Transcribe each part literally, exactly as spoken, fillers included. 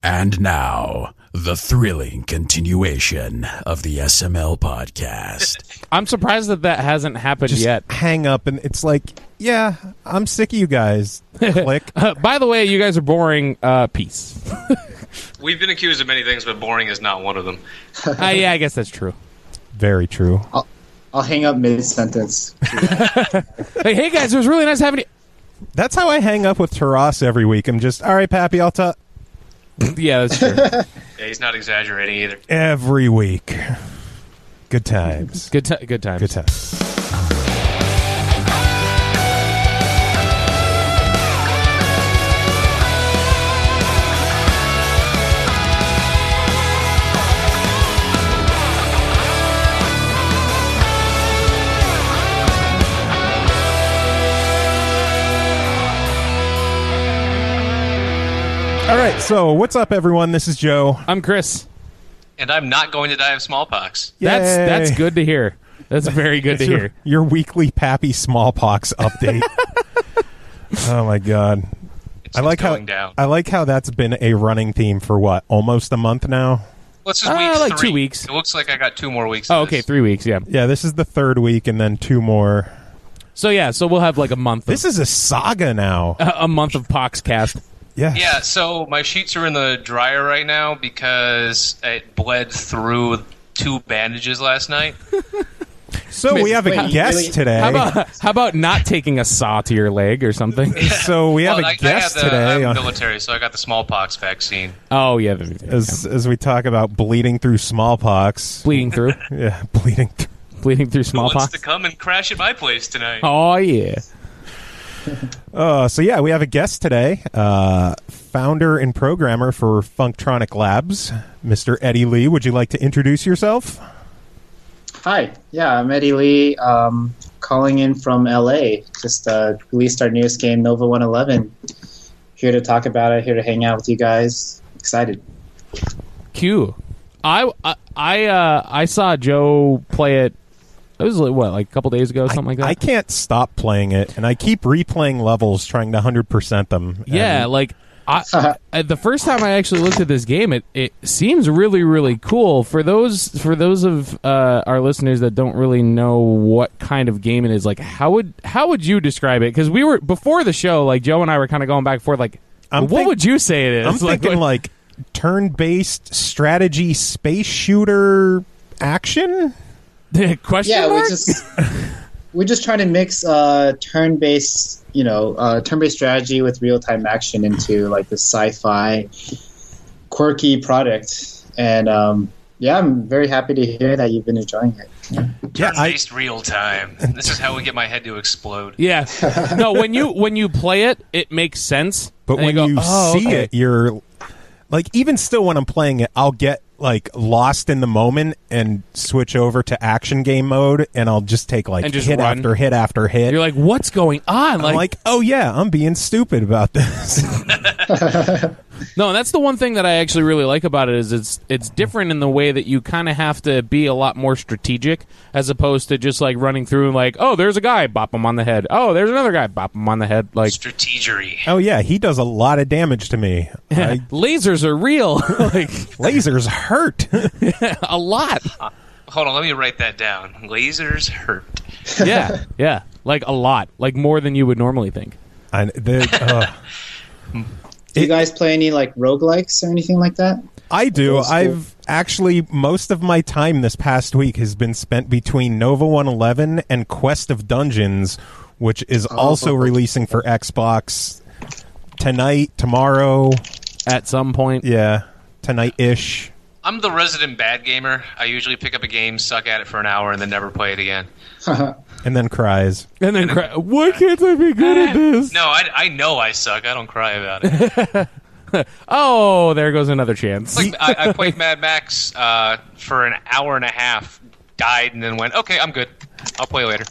And now, the thrilling continuation of the S M L podcast. I'm surprised that that hasn't happened Just yet. hang up, and it's like, yeah, I'm sick of you guys. Click. Uh, by the way, you guys are boring. Uh, peace. We've been accused of many things, but boring is not one of them. uh, yeah, I guess that's true. Very true. I'll, I'll hang up mid-sentence. Hey, hey, guys, it was really nice having you. That's how I hang up with Taras every week. I'm just, all right, Pappy, I'll talk. Yeah, that's true. Yeah, he's not exaggerating either. Every week. Good times. Good, t- good times. Good times. All right, so what's up, everyone? This is Joe. I'm Chris. And I'm not going to die of smallpox. That's Yay. that's good to hear. That's very good to It's your, hear. your weekly Pappy smallpox update. Oh my god! It's I like how going down. I like how that's been a running theme for what, almost a month now. Well, this is Uh, week like three. two weeks. It looks like I got two more weeks. Oh, of okay, this. three weeks. Yeah. Yeah, this is the third week, and then two more. So yeah, so we'll have like a month. Of, This is a saga now. a month of Poxcast. Yeah. Yeah, so my sheets are in the dryer right now because it bled through two bandages last night. So we have a Wait, guest really? today. How about how about not taking a saw to your leg or something? So we have well, a I, guest I have the, today. I'm on- military, so I got the smallpox vaccine. Oh yeah, the- as as we talk about bleeding through smallpox. bleeding through, Yeah, bleeding. Th- bleeding through Who wants smallpox. to come and crash at my place tonight? Oh yeah. Uh, so yeah, we have a guest today, uh, founder and programmer for Funktronic Labs, Mister Eddie Lee. Would you like to introduce yourself? Hi, yeah, I'm Eddie Lee, um, calling in from L A. Just uh, released our newest game, Nova one eleven. Here to talk about it, here to hang out with you guys. Excited. Q. I I I, uh, I saw Joe play it. It was like, what, like a couple days ago, something like that. I can't stop playing it, and I keep replaying levels, trying to one hundred percent them. Yeah, And like I, uh, the first time I actually looked at this game, it, it seems really really cool. For those for those of uh, our listeners that don't really know what kind of game it is, like how would how would you describe it? Because we were before the show, like Joe and I were kind of going back and forth, like I'm what think- would you say it is? I'm like, thinking what- like turn-based strategy space shooter action. question Yeah, mark? we just we're just trying to mix uh, turn-based, you know, uh, turn-based strategy with real-time action into like the sci-fi quirky product. And um, yeah, I'm very happy to hear that you've been enjoying it. Yeah, I, Turn-based real time. This is how we get my head to explode. Yeah. No, when you when you play it, it makes sense. but And when go, you "Oh, see okay." it, you're like, even still when I'm playing it, I'll get like lost in the moment and switch over to action game mode, and I'll just take like And just hit run. after hit after hit. You're like, what's going on? I'm like, oh yeah, I'm being stupid about this. No, and that's the one thing that I actually really like about it is it's it's different in the way that you kind of have to be a lot more strategic as opposed to just like running through and like, oh, there's a guy, bop him on the head. Oh, there's another guy, bop him on the head. Like Strategery. Oh yeah, he does a lot of damage to me. I, lasers are real, like lasers hurt. a lot. Hold on, let me write that down. Lasers hurt. Yeah, yeah, like a lot, like more than you would normally think. I, the, uh, Do you It- guys play any like roguelikes or anything like that? I do. Old school. I've actually, most of my time this past week has been spent between Nova one eleven and Quest of Dungeons, which is also releasing for Xbox tonight, tomorrow. At some point, Yeah, tonight-ish. I'm the resident bad gamer. I usually pick up a game, suck at it for an hour, and then never play it again. And then cries. and then cry, why can't I be good at this? No, I, I know I suck. I don't cry about it. Oh, there goes another chance. Like, I, I played Mad Max uh, for an hour and a half, died, and then went, okay, I'm good. I'll play later.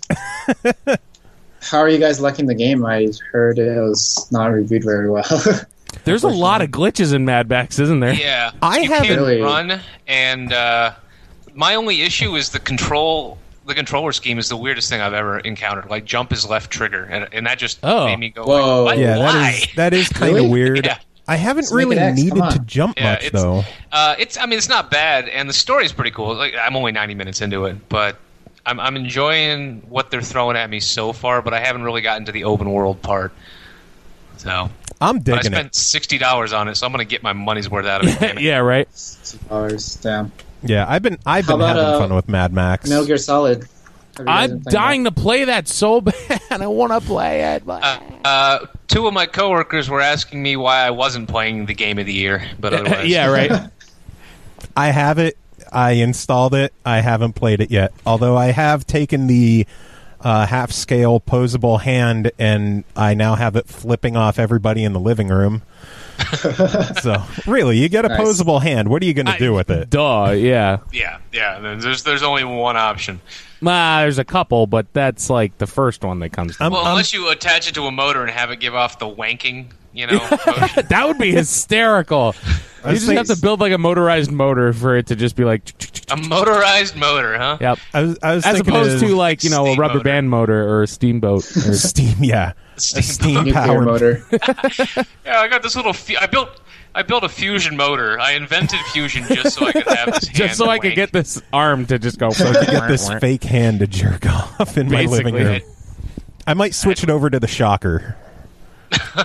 How are you guys liking the game? I heard it was not reviewed very well. There's a lot of glitches in Mad Max, isn't there? Yeah. I you haven't- can't Really? run, and uh, my only issue is the control. The controller scheme is the weirdest thing I've ever encountered. Like, jump is left trigger, and, and that just Oh. made me go, Whoa. like, what? Yeah, Why? that is that is kind of Really? weird. Yeah. I haven't Just make really it X, needed come on. to jump Yeah, much, it's, though. Uh, it's. I mean, it's not bad, and the story's pretty cool. Like, I'm only ninety minutes into it, but I'm, I'm enjoying what they're throwing at me so far. But I haven't really gotten to the open world part. So I'm but I digging spent it. sixty dollars on it, so I'm going to get my money's worth out of it. Damn it. yeah, right. Two hours. Damn. Yeah, I've been I've How been about, having uh, fun with Mad Max. Metal Gear Solid. Have you guys been I'm playing dying to play that so bad. I want to play it. But... Uh, uh, two of my coworkers were asking me why I wasn't playing the game of the year, but otherwise, yeah, right. I have it. I installed it. I haven't played it yet. Although I have taken the uh, half-scale posable hand, and I now have it flipping off everybody in the living room. So, really, you get a Nice. posable hand. What are you going to do with it? Duh, yeah. yeah, yeah. There's there's only one option. Nah, there's a couple, but that's like the first one that comes to I'm- Well, I'm- unless you attach it to a motor and have it give off the wanking, you know. motion. That would be hysterical. You just think- have to build like a motorized motor for it to just be like. A motorized motor, huh? Yep. I was, I was As thinking opposed of to like, you know, a Steam rubber motor. band motor or a steamboat. Or, steam. Yeah, Steam a steam Nuclear powered. motor. Yeah, I got this little. Fu- I built. I built a fusion motor. I invented fusion just so I could have this. just hand so I could wank. get this arm to just go. Get this fake hand to jerk off in my living Basically. room. I might switch it over to the shocker. Uh,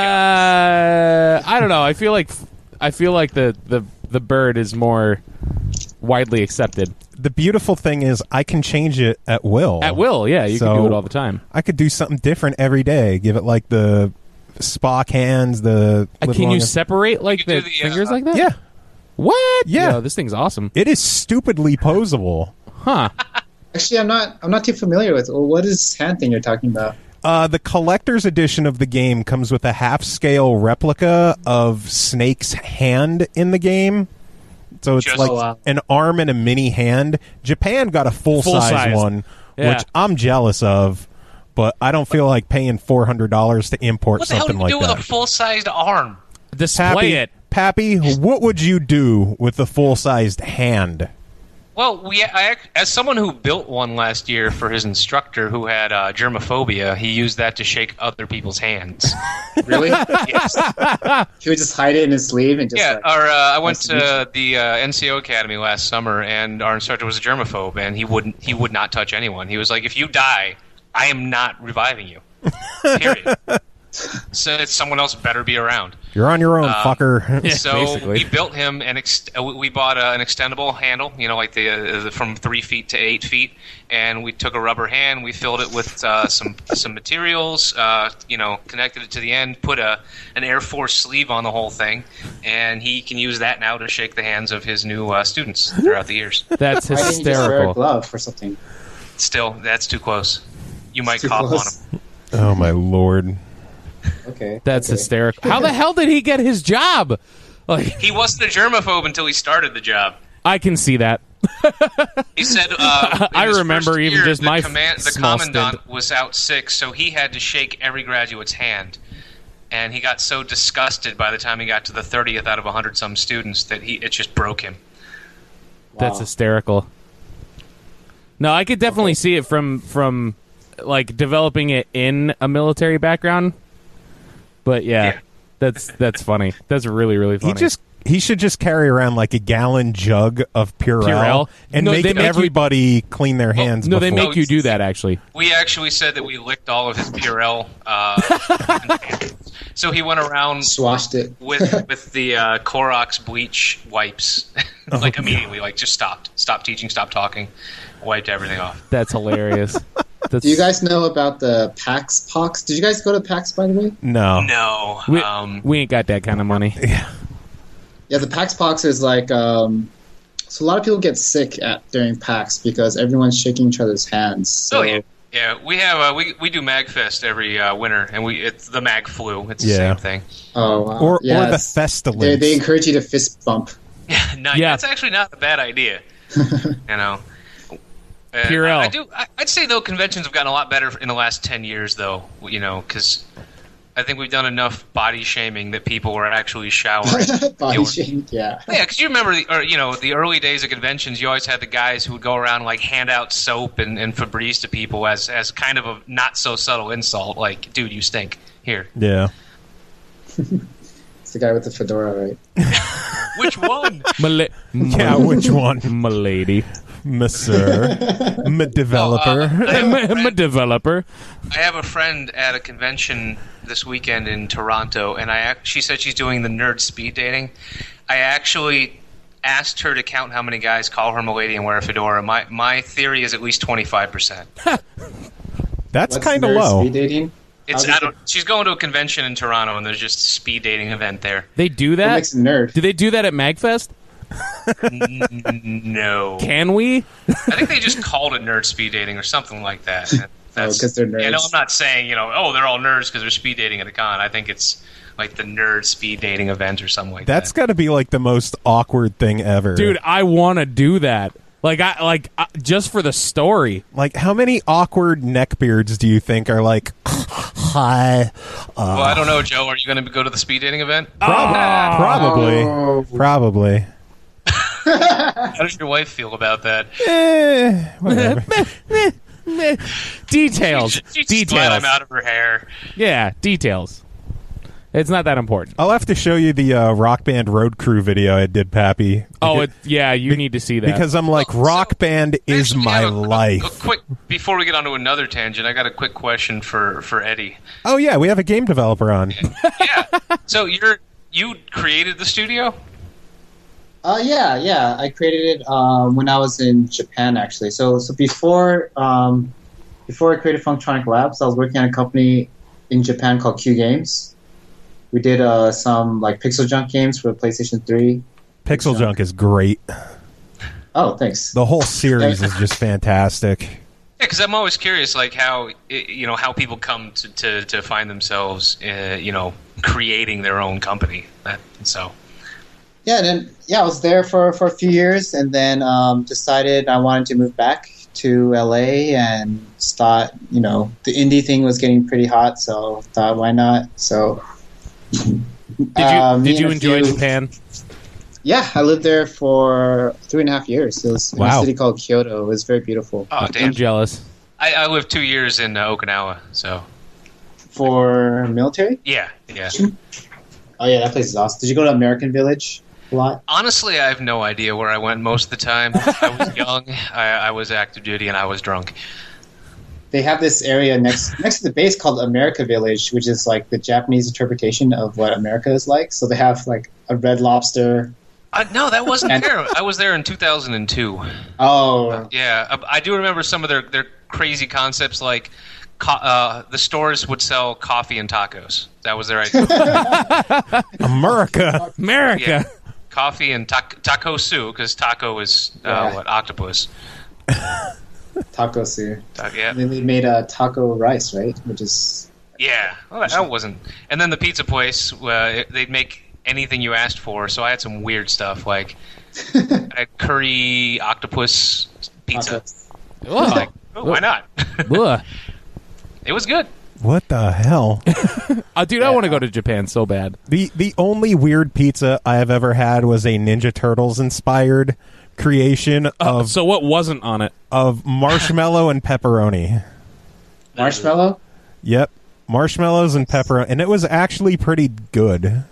I don't know. I feel like I feel like the, the, the bird is more widely accepted. The beautiful thing is I can change it at will. At will, yeah, you So- can do it all the time. I could do something different every day. Give it like the Spock hands. The Uh, live can you longer- separate like You could the, do the, uh, fingers like that? Yeah, What? Yeah. Yo, this thing's awesome. it is stupidly posable. Huh. Actually, I'm not. I'm not too familiar with. Well, what is this hand thing you're talking about? Uh, the collector's edition of the game comes with a half-scale replica of Snake's hand in the game. So it's Just- like Oh, wow. an arm and a mini hand. Japan got a full-size Full-size. one, Yeah. which I'm jealous of, but I don't feel like paying four hundred dollars to import What the hell do something you like do with that. a full-sized arm? Display Pappy, it. Pappy, what would you do with the full-sized hand? Well, we, I, ac- as someone who built one last year for his instructor who had uh, germophobia, he used that to shake other people's hands. Really? Yes. He would just hide it in his sleeve and just. Yeah, like, our, uh, I went Nice to meet to the uh, N C O Academy last summer, and our instructor was a germaphobe, and he wouldn't he would not touch anyone. He was like, "If you die, I am not reviving you." Period. So it's someone else better be around. You're on your own, Um, fucker. Yeah, So basically. we built him an ex- uh, we bought uh, an extendable handle, you know, like the, uh, the from three feet to eight feet, and we took a rubber hand, we filled it with uh, some some materials, uh, you know, connected it to the end, put a an Air Force sleeve on the whole thing, and he can use that now to shake the hands of his new uh, students throughout the years. That's Why didn't you just wear a hysterical. glove or something? Still, that's too close. You might Too cough close. on him. Oh, my Lord. Okay. That's okay. hysterical. How the hell did he get his job? Like, He wasn't a germaphobe until he started the job. I can see that. He said, uh, in I his remember first even year, just the my command, the small commandant stint. was out sick, so he had to shake every graduate's hand. And he got so disgusted by the time he got to the thirtieth out of one hundred some students that he it just broke him. That's Wow. hysterical. No, I could definitely see it from from like developing it in a military background. But yeah, Yeah. that's that's funny. That's really really funny. He just he should just carry around like a gallon jug of Purell, Purell? and No, make, they make you- everybody clean their hands. no, they before. make you do that actually. We actually said that we licked all of his Purell. Uh, so he went around Swashed it. with with the uh, Clorox bleach wipes, like immediately, like just stopped, stopped teaching, stopped talking, wiped everything off. That's hilarious. That's, Do you guys know about the PAX Pox? Did you guys go to PAX, by the way? No, No, We, um, we ain't got that kind of money. Yeah, the PAX Pox is like. Um, so a lot of people get sick at during PAX because everyone's shaking each other's hands. So, oh yeah, yeah. We have uh, we we do MagFest every uh, winter, and we it's the Mag Flu. It's the Yeah. same thing. Oh, wow. or yeah, or the it's- Festalins. They, they encourage you to fist bump. Yeah, no, Yeah. that's actually not a bad idea. you know. Uh, Purell. I, I do. I, I'd say though conventions have gotten a lot better in the last ten years, though. You know, because I think we've done enough body shaming that people were actually showering. Body They were- shaming, yeah. Yeah, because you remember, the, or, you know, the early days of conventions. You always had the guys who would go around and, like hand out soap and, and Febreze to people as as kind of a not so subtle insult, like, "Dude, you stink." Here, yeah. the guy with the fedora, right? Which one? Mala- Yeah, which one? Milady. Monsieur. M developer. Oh, uh, I, have I'm a developer. I have a friend at a convention this weekend in Toronto, and I ac- she said she's doing the nerd speed dating. I actually asked her to count how many guys call her milady and wear a fedora. My my theory is at least twenty-five percent. That's What's kind of nerd low. Speed dating? It's How I does don't, she's going to a convention in Toronto, and there's just a speed dating event there. They do What that? makes a nerd? Do they do that at MagFest? N- no. Can we? I think they just called it nerd speed dating or something like that. That's, 'cause they're Yeah, no, nerds. I'm not saying, you know, oh, they're all nerds because they're speed dating at a con. I think it's like the nerd speed dating event or something like That's that. got to be like the most awkward thing ever. Dude, I want to do that. Like I like uh, just for the story. Like, how many awkward neckbeards do you think are like, hi? Well, I don't know, Joe. Are you going to go to the speed dating event? Prob- probably. Oh. Probably. How does your wife feel about that? Eh, whatever. Details. She just let Details. him out of her hair. Yeah, details. It's not that important. I'll have to show you the uh, Rock Band Road Crew video I did, Pappy. Oh, Because- it, yeah, you need to see that. Because I'm like, Well, so- Rock Band is Actually, I my have a- a- life. A, quick before we get on to another tangent, I got a quick question for, for Eddie. Oh, yeah, we have a game developer on. Yeah. So you're you created the studio? Uh, yeah, yeah. I created it um, when I was in Japan, actually. So, so before um, before I created Functronic Labs, I was working at a company in Japan called Q Games. We did uh, some like Pixel Junk games for the PlayStation three. Pixel Junk is great. Oh, thanks. The whole series is just fantastic. Yeah, because I'm always curious, like how i- you know how people come to, to, to find themselves, uh, you know, creating their own company. That, so Yeah, and then yeah, I was there for, for a few years, and then um, decided I wanted to move back to L A and start. You know, the indie thing was getting pretty hot, so thought why not? So. did you uh, me did you and a enjoy few- Japan? Yeah, I lived there for three and a half years. It was in Wow. a city called Kyoto. It was very beautiful. oh I'm damn, jealous. I, I lived two years in uh, Okinawa. So For military? yeah, yeah. Oh yeah, that place is awesome. Did you go to American Village a lot? Honestly, I have no idea where I went most of the time. I was young, I, I was active duty, and I was drunk. They have this area next next to the base called America Village, which is like the Japanese interpretation of what America is like. So they have like a Red Lobster. Uh, no, that wasn't And- there. I was there in two thousand two. Oh, Yeah, I, I do remember some of their, their crazy concepts, like co- uh, the stores would sell coffee and tacos. That was their idea. America. America. Yeah. Coffee and ta- taco soup, because taco is uh, Yeah. what octopus. taco soup. Ta- yeah, And then they made a taco rice, right? Which is yeah. Well, that- that wasn't. And then the pizza place, uh, it- they'd make anything you asked for. So I had some weird stuff like I had curry octopus pizza. taco. Ugh. Like, oh, why not? Ugh. It was good. What the hell? Uh, dude, I want to go to Japan so bad. The the only weird pizza I have ever had was a Ninja Turtles inspired creation of So what wasn't on it? of marshmallow and pepperoni. Marshmallow? Yep, marshmallows and pepperoni, and it was actually pretty good.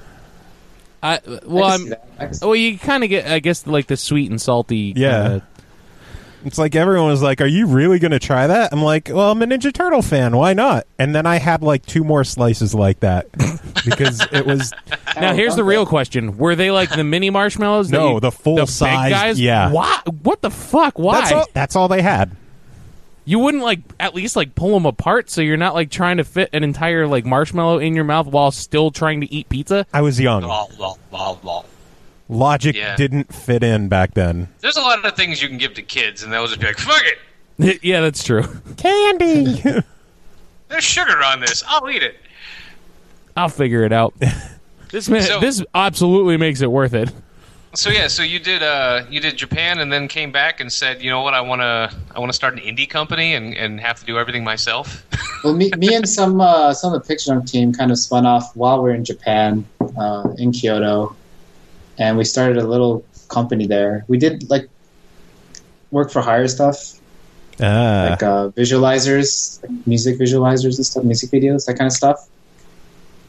I well, I can I'm see that. I can see- well, you kind of get, I guess, like the sweet and salty. Yeah. Kinda, It's like everyone was like, "Are you really going to try that?" I'm like, "Well, I'm a Ninja Turtle fan. Why not?" And then I had like two more slices like that because it was Now, Oh, here's the okay. real question: were they like the mini marshmallows? that No, you- the full big size, guys. yeah. Why? What the fuck? Why? that's all. That's all they had. You wouldn't like at least like pull them apart so you're not like trying to fit an entire like marshmallow in your mouth while still trying to eat pizza. I was young. Blah, blah, blah, blah. Logic Yeah. didn't fit in back then. There's a lot of things you can give to kids, and they'll just be like, "Fuck it, Yeah, that's true. Candy. there's sugar on this. I'll eat it." I'll figure it out. This ma- So- this absolutely makes it worth it. So yeah, so you did uh, you did Japan, and then came back and said, "You know what? I want to I want to start an indie company and, and have to do everything myself." Well, me, me and some uh, some of the Pixel Junk team kind of spun off while we were in Japan, uh, in Kyoto, and we started a little company there. We did like work for hire stuff, Ah, like uh, visualizers, like music visualizers and stuff, music videos, that kind of stuff.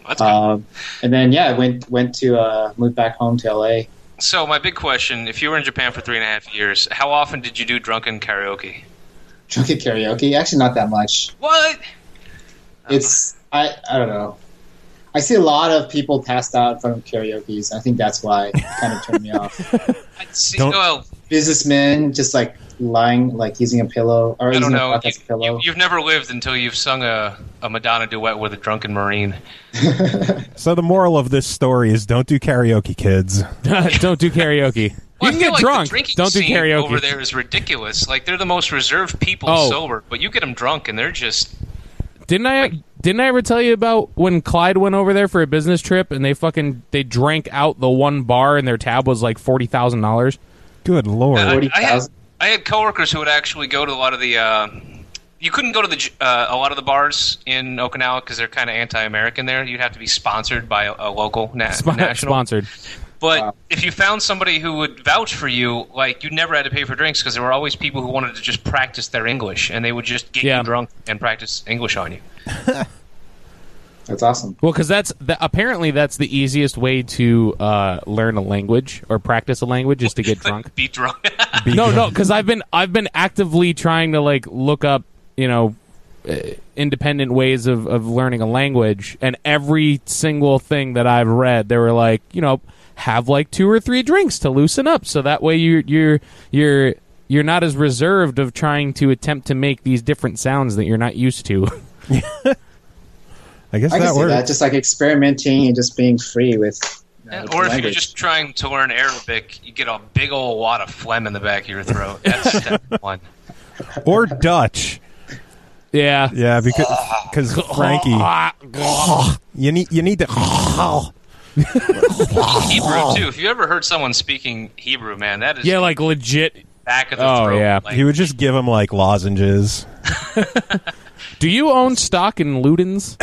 That's good. Um, and then yeah, I went went to uh, moved back home to L A. So my big question: if you were in Japan for three and a half years, how often did you do drunken karaoke? Drunken karaoke? Actually, not that much. What? It's I I don't know. I see a lot of people passed out in front of karaoke's. I think that's why it kind of turned me off. I see, Don't- well, Businessmen just like lying, like using a pillow or I using don't a know. cloth as a You, pillow. you, you've never lived until you've sung a, a Madonna duet with a drunken Marine. So the moral of this story is don't do karaoke, kids. Don't do karaoke. You Well, can I feel get like drunk. The drinking Don't do scene karaoke. over there is ridiculous. Like they're the most reserved people Oh. sober, but you get them drunk and they're just. Didn't I? Didn't I ever tell you about when Clyde went over there for a business trip and they fucking they drank out the one bar and their tab was like forty thousand dollars? Good lord. I, forty I had thousand. I had coworkers who would actually go to a lot of the. Uh, you couldn't go to the uh, a lot of the bars in Okinawa because they're kind of anti-American there. You'd have to be sponsored by a, a local na- national. Sponsored. But Wow. if you found somebody who would vouch for you, like you never had to pay for drinks because there were always people who wanted to just practice their English and they would just get Yeah. you drunk and practice English on you. That's awesome. Well, because that's that, apparently that's the easiest way to uh, learn a language or practice a language is to get drunk. Be drunk. No, no, because I've been I've been actively trying to like look up, you know, uh, independent ways of, of learning a language, and every single thing that I've read, they were like, you know, have like two or three drinks to loosen up, so that way you you're you're you're not as reserved of trying to attempt to make these different sounds that you're not used to. I guess I can that see works. that. Just like experimenting and just being free with. you know, Yeah, with or if you're language. just trying to learn Arabic, you get a big old wad of phlegm in the back of your throat. That's step one. Or Dutch. Yeah. Yeah, because because Frankie, you need you need to. Hebrew too. If you ever heard someone speaking Hebrew, man, that is Yeah, like legit. back of the Oh, throat. yeah. Like, He would just give him like lozenges. Do you own stock in Ludens?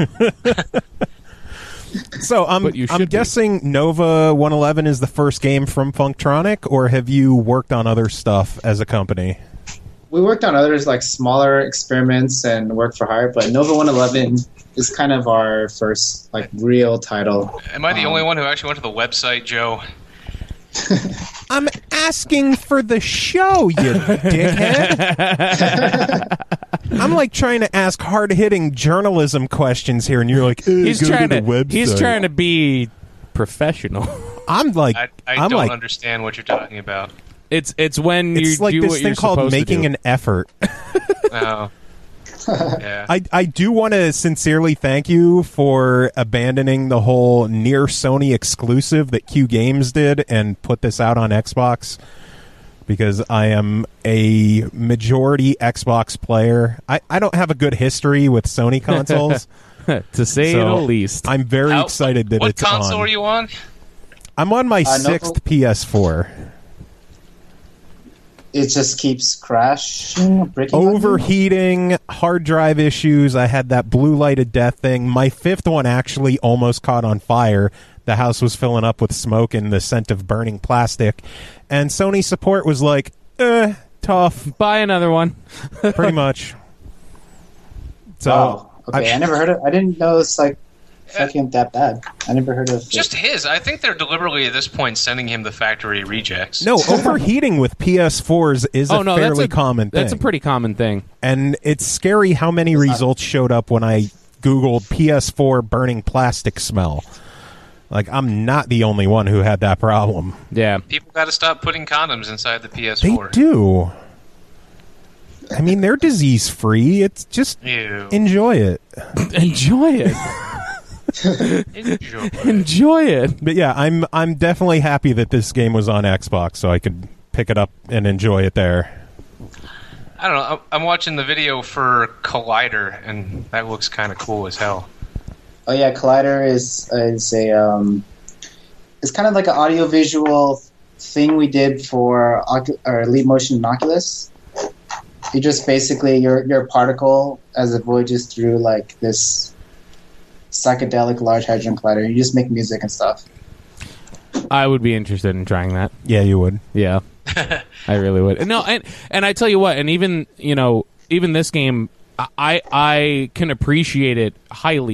So I'm But you I'm should be. guessing Nova one eleven is the first game from Funktronic, or have you worked on other stuff as a company? We worked on others like smaller experiments and work for hire, but Nova one eleven is kind of our first like real title. am I the Um, only one who actually went to the website, Joe? I'm asking for the show, you dickhead. I'm like trying to ask hard-hitting journalism questions here, and you're like, eh, He's go trying to to. the website. He's trying to be professional. I'm like, I, I I'm don't like, understand what you're talking about. It's it's when you it's like do this what thing you're called supposed making to do. an effort. Oh. Yeah. I, I do want to sincerely thank you for abandoning the whole near Sony exclusive that Q Games did and put this out on Xbox, because I am a majority Xbox player. I, I don't have a good history with Sony consoles. to say So, the least. I'm very How- excited that what it's console on. are you on? I'm on my Uh, no- sixth P S four. It just keeps crashing, breaking. on you. Overheating, hard drive issues. I had that blue light of death thing. My fifth one actually almost caught on fire. The house was filling up with smoke and the scent of burning plastic. And Sony support was like, eh, tough, Buy another one. pretty much. So, Wow. Okay, I- I, never heard of. I didn't know it's like fucking that bad. I never heard of. Just his. I think they're deliberately at this point sending him the factory rejects. no, overheating with P S fours is Oh a no, that's fairly a common thing. That's a pretty common thing. And it's scary how many results showed up when I Googled P S four burning plastic smell. Like, I'm not the only one who had that problem. Yeah. People got to stop putting condoms inside the P S They four. do. I mean, they're disease free. It's just Ew. enjoy it. Enjoy it. Enjoy. Enjoy it. But yeah, I'm I'm definitely happy that this game was on Xbox, so I could pick it up and enjoy it there. I don't know. I'm- I'm watching the video for Collider, and that looks kind of cool as hell. Oh yeah, Collider is is a um, it's kind of like an audio visual thing we did for Ocu- or Leap Motion and Oculus. You just basically you're you're a particle as it voyages through like this psychedelic large hadron collider. You just make music and stuff. I would be interested in trying that. Yeah, you would. Yeah. I really would. No, and and I tell you what, and even, you know, even this game, I I can appreciate it highly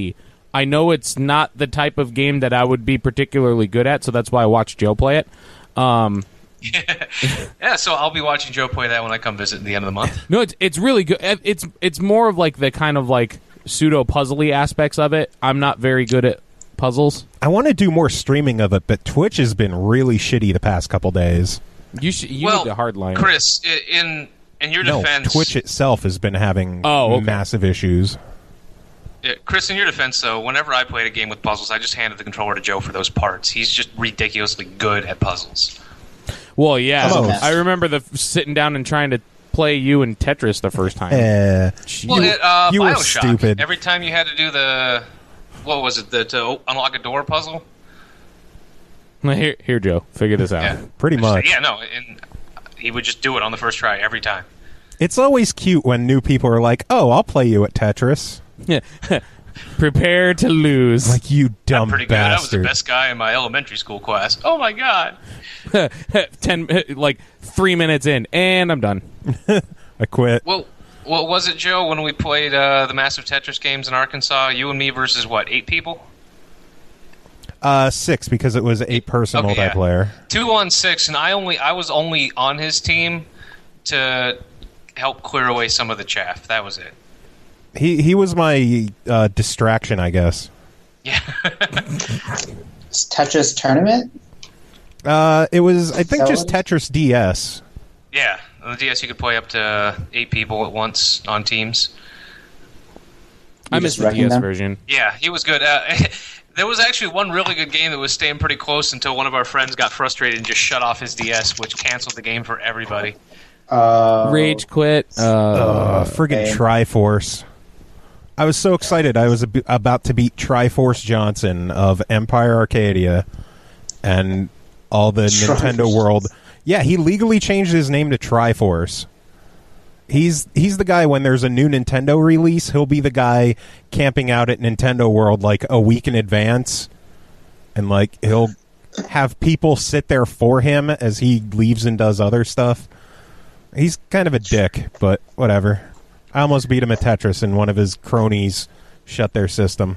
I know it's not the type of game that I would be particularly good at, so that's why I watched Joe play it. Um, yeah, so I'll be watching Joe play that when I come visit at the end of the month. no, it's it's really good. It's it's more of like the kind of like pseudo puzzly aspects of it. I'm not very good at puzzles. I want to do more streaming of it, but Twitch has been really shitty the past couple days. You should you well, need to hardline. Chris, i- in in your No, defense, Twitch itself has been having Oh, okay. massive issues. Yeah, Chris, in your defense, though, whenever I played a game with puzzles, I just handed the controller to Joe for those parts. He's just ridiculously good at puzzles. Well, yeah, Come on. I remember the sitting down and trying to play you in Tetris the first time. Eh, Well, you, it, uh, you were Bioshock, stupid. every time you had to do the, what was it, the to unlock a door puzzle? Here, here, Joe, figure this out. Yeah, Pretty much. Yeah, no, and he would just do it on the first try every time. It's always cute when new people are like, "Oh, I'll play you at Tetris." Prepare to lose. Like, you dumb I'm pretty good. I was the bastard. best guy in my elementary school class. Oh my god! Ten, like three minutes in, and I'm done. I quit. Well, what was it, Joe? When we played uh, the massive Tetris games in Arkansas, you and me versus what? Eight people? Uh, six because it was eight person Okay, yeah. multiplayer. Two on six, and I only I was only on his team to help clear away some of the chaff. That was it. He he was my uh, distraction, I guess. Yeah. Tetris tournament. Uh, it was I think That just was- Tetris D S. Yeah. On the D S, you could play up to eight people at once on teams. I You missed just the wrecking D S them? version. Yeah, he was good. Uh, there was actually one really good game that was staying pretty close until one of our friends got frustrated and just shut off his D S, which canceled the game for everybody. Uh, Rage quit. Uh, Uh, friggin' okay. Triforce. I was so excited. I was ab- about to beat Triforce Johnson of Empire Arcadia and all the Triforce. Nintendo World. Yeah, he legally changed his name to Triforce. He's he's the guy when there's a new Nintendo release, he'll be the guy camping out at Nintendo World like a week in advance, and like he'll have people sit there for him as he leaves and does other stuff. He's kind of a dick, but whatever. I almost beat him at Tetris, and one of his cronies shut their system.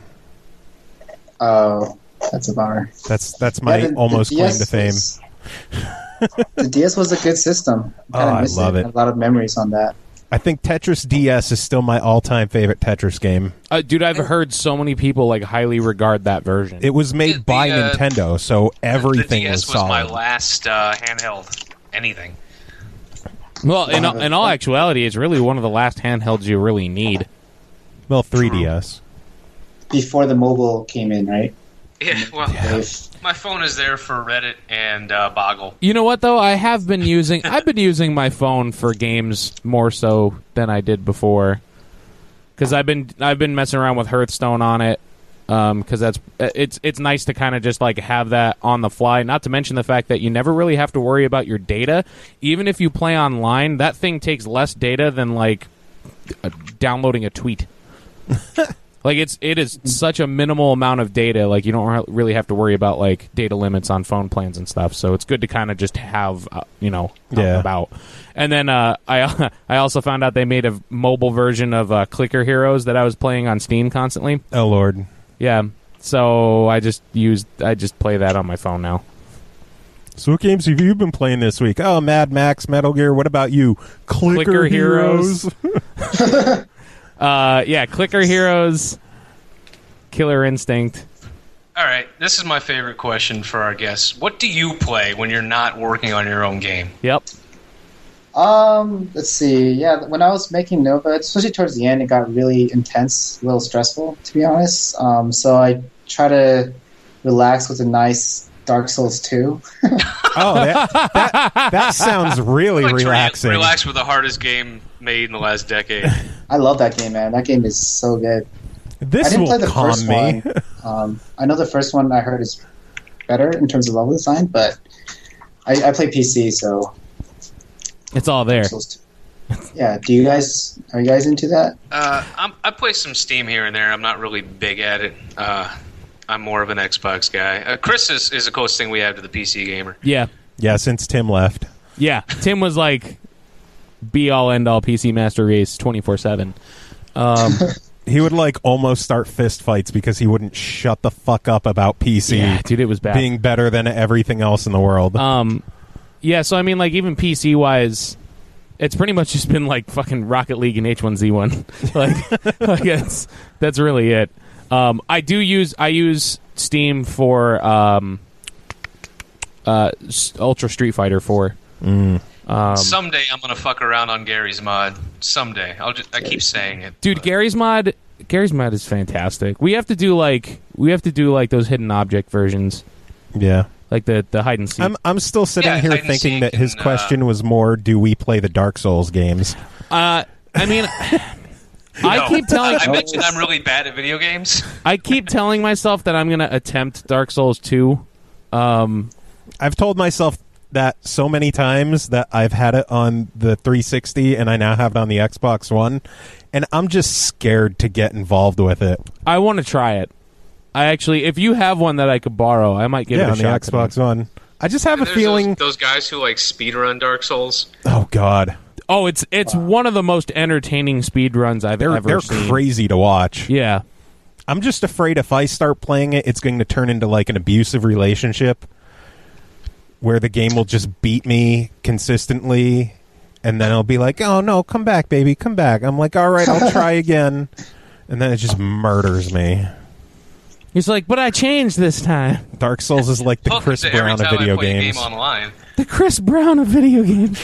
Oh, that's a bummer. That's that's my Yeah, the- the almost D claim S to fame. was- the D S was a good system. Oh, Kinda I miss love it. A lot of memories on that. I think Tetris D S is still my all-time favorite Tetris game. uh, dude, I've heard so many people like highly regard that version. It was made The- by the, uh, Nintendo, so everything the D S was was my solid. last uh, handheld anything. well, in, in all actuality, it's really one of the last handhelds you really need. Well, three D S. Before the mobile came in, right? Yeah, well, Wave. my phone is there for Reddit and uh, Boggle. You know what though? I have been using. I've been using my phone for games more so than I did before, because I've been I've been messing around with Hearthstone on it. Because that's it's it's nice to kind of just like have that on the fly. Not to mention the fact that you never really have to worry about your data. Even if you play online, that thing takes less data than like uh, downloading a tweet. Like it's it is such a minimal amount of data. Like you don't re- really have to worry about like data limits on phone plans and stuff. So it's good to kind of just have uh, you know out and Yeah. about. And then uh, I I also found out they made a mobile version of uh, Clicker Heroes that I was playing on Steam constantly. Oh Lord. Yeah. So I just used I just play that on my phone now. So what games have you been playing this week? Oh, Mad Max, Metal Gear. What about you? Clicker, Clicker Heroes. Heroes. Uh, yeah, Clicker Heroes, Killer Instinct. All right, this is my favorite question for our guests. What do you play when you're not working on your own game? Yep. Um, let's see. Yeah, when I was making Nova, especially towards the end, it got really intense, a little stressful, to be honest. Um, so I try to relax with a nice Dark Souls two. Oh, that, that, that sounds really I like to re- relaxing. relax with the hardest game made in the last decade. I love that game, man. That game is so good. I This didn't will play the calm first me. one. Um, I know the first one I heard is better in terms of level design, but I, I play P C, so It's all there. Dark Souls two. Yeah, do you guys are you guys into that? Uh, I'm, I play some Steam here and there. I'm not really big at it. Uh, I'm more of an Xbox guy. Uh, Chris is, is the closest thing we have to the P C gamer. Yeah. Yeah, since Tim left. Yeah. Tim was like be all end all P C Master Race twenty-four seven. Um, He would like almost start fist fights because he wouldn't shut the fuck up about P C Yeah, dude, it was bad. being better than everything else in the world. Um, yeah, so I mean, like even P C wise, it's pretty much just been like fucking Rocket League and H one Z one. like, like that's that's really it. Um, I do use I use Steam for um, uh, Ultra Street Fighter four. Mm. Um, Someday I'm gonna fuck around on Gary's mod. Someday I'll just I keep saying it, dude. but- Gary's mod, Gary's mod is fantastic. We have to do like we have to do like those hidden object versions, Yeah. like the the hide and seek. I'm I'm still sitting Yeah, here hide and thinking seek that his and, uh, question was more, do we play the Dark Souls games? Uh, I mean, I No. keep telling I mentioned I'm really bad at video games. I keep telling myself that I'm going to attempt Dark Souls two. Um, I've told myself that so many times that I've had it on the three sixty and I now have it on the Xbox One, and I'm just scared to get involved with it. I want to try it. I actually, if you have one that I could borrow, I might give yeah, it a on the shot. Xbox One. I just have a There's feeling. those, those guys who like speedrun Dark Souls. Oh God, Oh, it's it's one of the most entertaining speed runs I've they're ever they're seen. crazy to watch. Yeah. I'm just afraid if I start playing it, it's going to turn into like an abusive relationship where the game will just beat me consistently, and then I'll be like, "Oh no, come back, baby, come back." I'm like, "All right, I'll try again," and then it just murders me. He's like, but I changed this time. Dark Souls is like the Welcome Chris to every Brown of time I video play a games. game online. The Chris Brown of video games.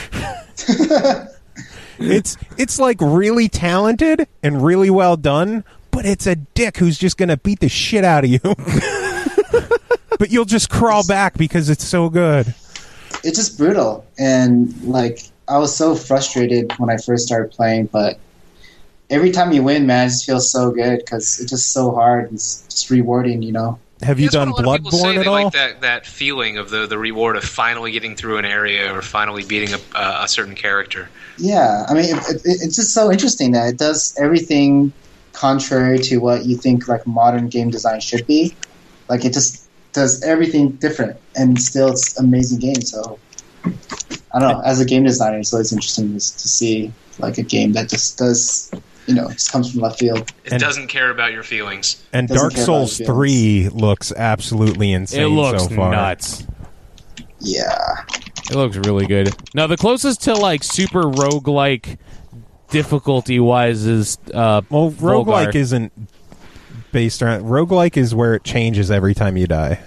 It's it's like really talented and really well done, but it's a dick who's just going to beat the shit out of you. But you'll just crawl back because it's so good. It's just brutal, and like I was so frustrated when I first started playing, but every time you win, man, it just feels so good because it's just so hard. It's just rewarding, you know. Have you That's done what a lot of people say. Bloodborne at They all? like that, that feeling of the, the reward of finally getting through an area or finally beating a, uh, a certain character. Yeah, I mean, it, it, it's just so interesting that it does everything contrary to what you think like modern game design should be. Like it just does everything different, and still it's an amazing game. So I don't know. As a game designer, it's always interesting to, to see like a game that just does, you know, just comes from left field. It And- doesn't care about your feelings. And Doesn't Dark care about Souls feelings. three looks absolutely insane It looks so far. nuts. Yeah. It looks really good. Now, the closest to like super roguelike difficulty wise is uh, Well, Volgar. roguelike isn't based around... Roguelike is where it changes every time you die.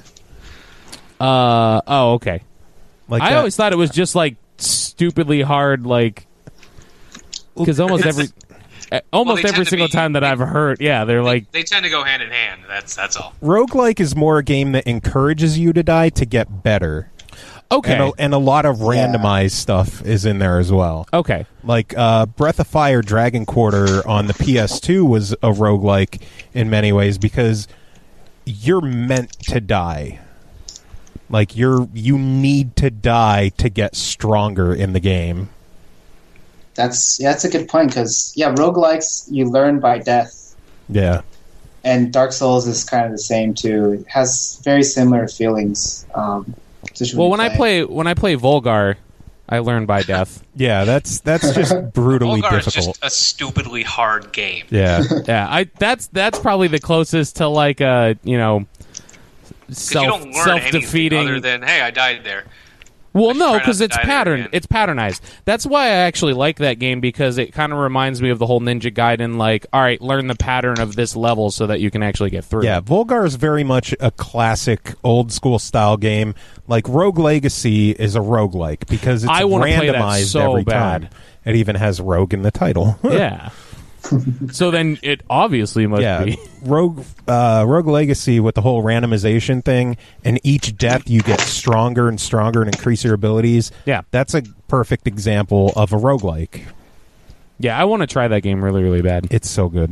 Uh oh, okay. Like I that- always thought it was just like stupidly hard, like because almost It's- every, uh, almost they tend every to single be- time that I've heard, yeah, they're like, They tend to go hand in hand. That's that's all. Roguelike is more a game that encourages you to die to get better. okay, And a, and a lot of Yeah. randomized stuff is in there as well. okay, Like uh, Breath of Fire Dragon Quarter on the P S two was a roguelike in many ways because you're meant to die. Like you're you need to die to get stronger in the game. That's yeah, that's a good point because yeah, roguelikes you learn by death, Yeah. and Dark Souls is kind of the same too. It has very similar feelings. Um, just well, you when I play when I play Volgar, I learn by death. Yeah, that's that's just brutally Volgar is difficult. just a stupidly hard game. Yeah. Yeah, I that's that's probably the closest to like a you know Because self you don't learn self anything defeating. other than, hey, I died there. Well, I just no, try not because to it's die there patterned. again. It's patternized. That's why I actually like that game because it kind of reminds me of the whole Ninja Gaiden. Like, all right, learn the pattern of this level so that you can actually get through. Yeah, Volgar is very much a classic old school style game. Like Rogue Legacy is a roguelike because it's I wanna play that randomized so every bad. time. It even has rogue in the title. yeah. So then it obviously must yeah, be. Rogue uh, Rogue Legacy with the whole randomization thing, and each death you get stronger and stronger and increase your abilities. Yeah. That's a perfect example of a roguelike. Yeah, I want to try that game really, really bad. It's so good.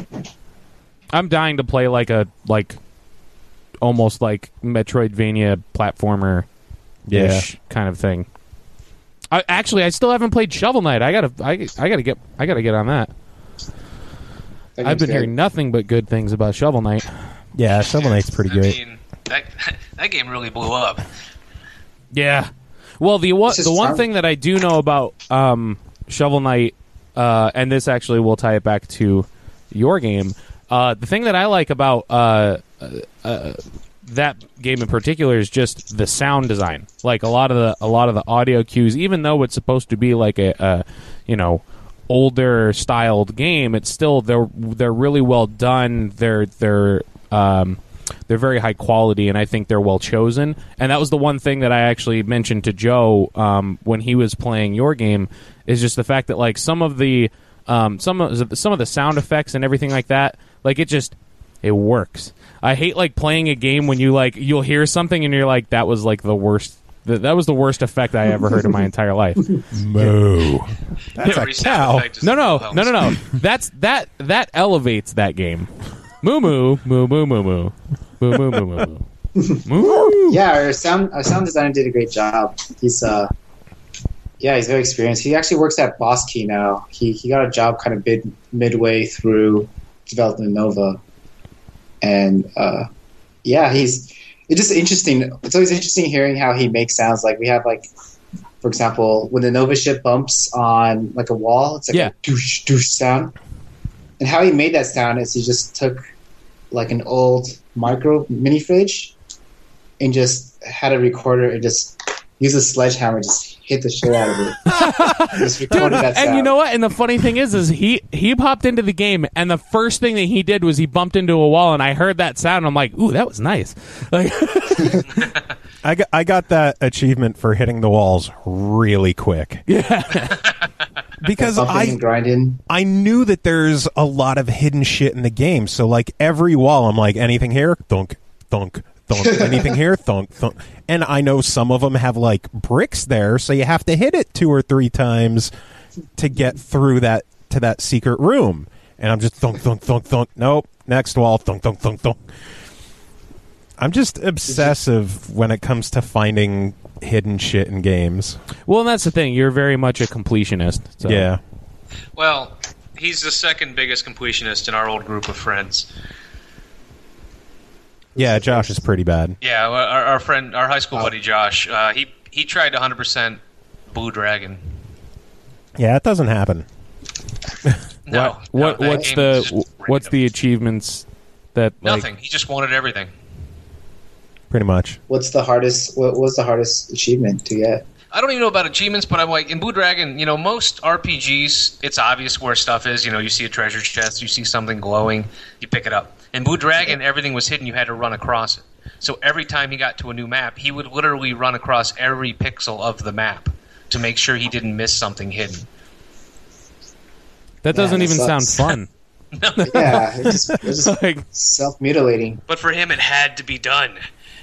I'm dying to play like a like almost like Metroidvania platformer Yeah. kind of thing. I, actually, I still haven't played Shovel Knight. I gotta, I, I gotta get, I gotta get on that. That I've game's been good. hearing nothing but good things about Shovel Knight. Yeah, Shovel Knight's pretty I good. mean, that that game really blew up. Yeah. Well, the one It's just the one fun. thing that I do know about um, Shovel Knight, uh, and this actually will tie it back to your game. Uh, the thing that I like about uh, uh, that game in particular is just the sound design. Like a lot of the a lot of the audio cues, even though it's supposed to be like a, a you know older styled game, it's still they're they're really well done. They're they're um, they're very high quality, and I think they're well chosen. And that was the one thing that I actually mentioned to Joe um, when he was playing your game, is just the fact that like some of the um, some of some of the sound effects and everything like that. Like, it just, it works. I hate, like, playing a game when you, like, you'll hear something and you're like, that was, like, the worst, th- that was the worst effect I ever heard in my entire life. Moo. That's Every a sound cow. effect is No, no, helps. no, no, no. That's, that, that elevates that game. Moo moo, moo moo moo moo. Moo moo moo moo moo. Moo. Yeah, our sound our sound designer did a great job. He's uh, yeah, he's very experienced. He actually works at Boss Key now. He he got a job kind of mid midway through developing Nova, and uh, yeah, he's it's just interesting. It's always interesting hearing how he makes sounds. Like we have like, for example, when the Nova ship bumps on like a wall, it's like Yeah. a doosh doosh sound. And how he made that sound is he just took like an old micro mini fridge and just had a recorder and just used a sledgehammer, just hit the shit out of it. Just recorded that sound. And you know what? And the funny thing is, is he he popped into the game, and the first thing that he did was he bumped into a wall, and I heard that sound. And I'm like, ooh, that was nice. Like, I got, I got that achievement for hitting the walls really quick. yeah, Because Bumping I and grinding. I knew that there's a lot of hidden shit in the game. So like every wall, I'm like, anything here? Thunk, thunk, thunk. Anything here? Thunk, thunk. And I know some of them have like bricks there, so you have to hit it two or three times to get through that to that secret room. And I'm just thunk, thunk, thunk, thunk. Nope. Next wall. Thunk, thunk, thunk, thunk. I'm just obsessive when it comes to finding hidden shit in games. well, and that's the thing. You're very much a completionist. So. Yeah. Well, he's the second biggest completionist in our old group of friends. Yeah, Josh is pretty bad. Yeah, our, our friend, our high school Oh. buddy Josh, uh, he he tried one hundred percent Blue Dragon. Yeah, it doesn't happen. No, What no, what that what's game is the just what's random. the achievements that like, Nothing. He just wanted everything. Pretty much. What's the hardest? What was the hardest achievement to get? I don't even know about achievements, but I'm like, in Blue Dragon, you know, most R P Gs, it's obvious where stuff is. You know, you see a treasure chest, you see something glowing, you pick it up. In Blue Dragon, everything was hidden, you had to run across it. So every time he got to a new map, he would literally run across every pixel of the map to make sure he didn't miss something hidden. that doesn't that even sound sucks. fun. Yeah, it's just, it's just Like, self-mutilating. But for him, it had to be done.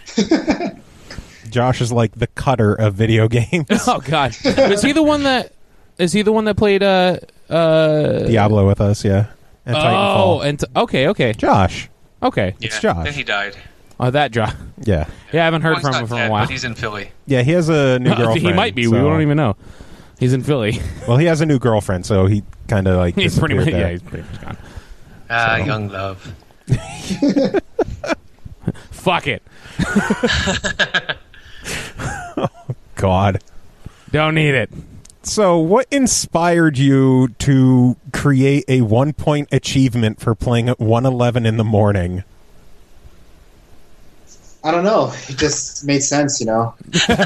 Josh is like the cutter of video games. oh god, is he the one that is he the one that played uh uh Diablo with us, yeah. And oh Titanfall. and t- okay okay Josh. okay It's Yeah, Josh. Then he died. oh that job. Yeah. Yeah, I haven't heard Well, he's from not him for dead, a while. But he's in Philly. Yeah, he has a new girlfriend. he might be. We so- don't even know. He's in Philly. Well, he has a new girlfriend, so he kind of like he's pretty much disappeared yeah. there. He's pretty much gone. Ah, So- young love. Fuck it. God. Don't need it. So, what inspired you to create a one-point achievement for playing at one eleven in the morning? I don't know. It just made sense, you know.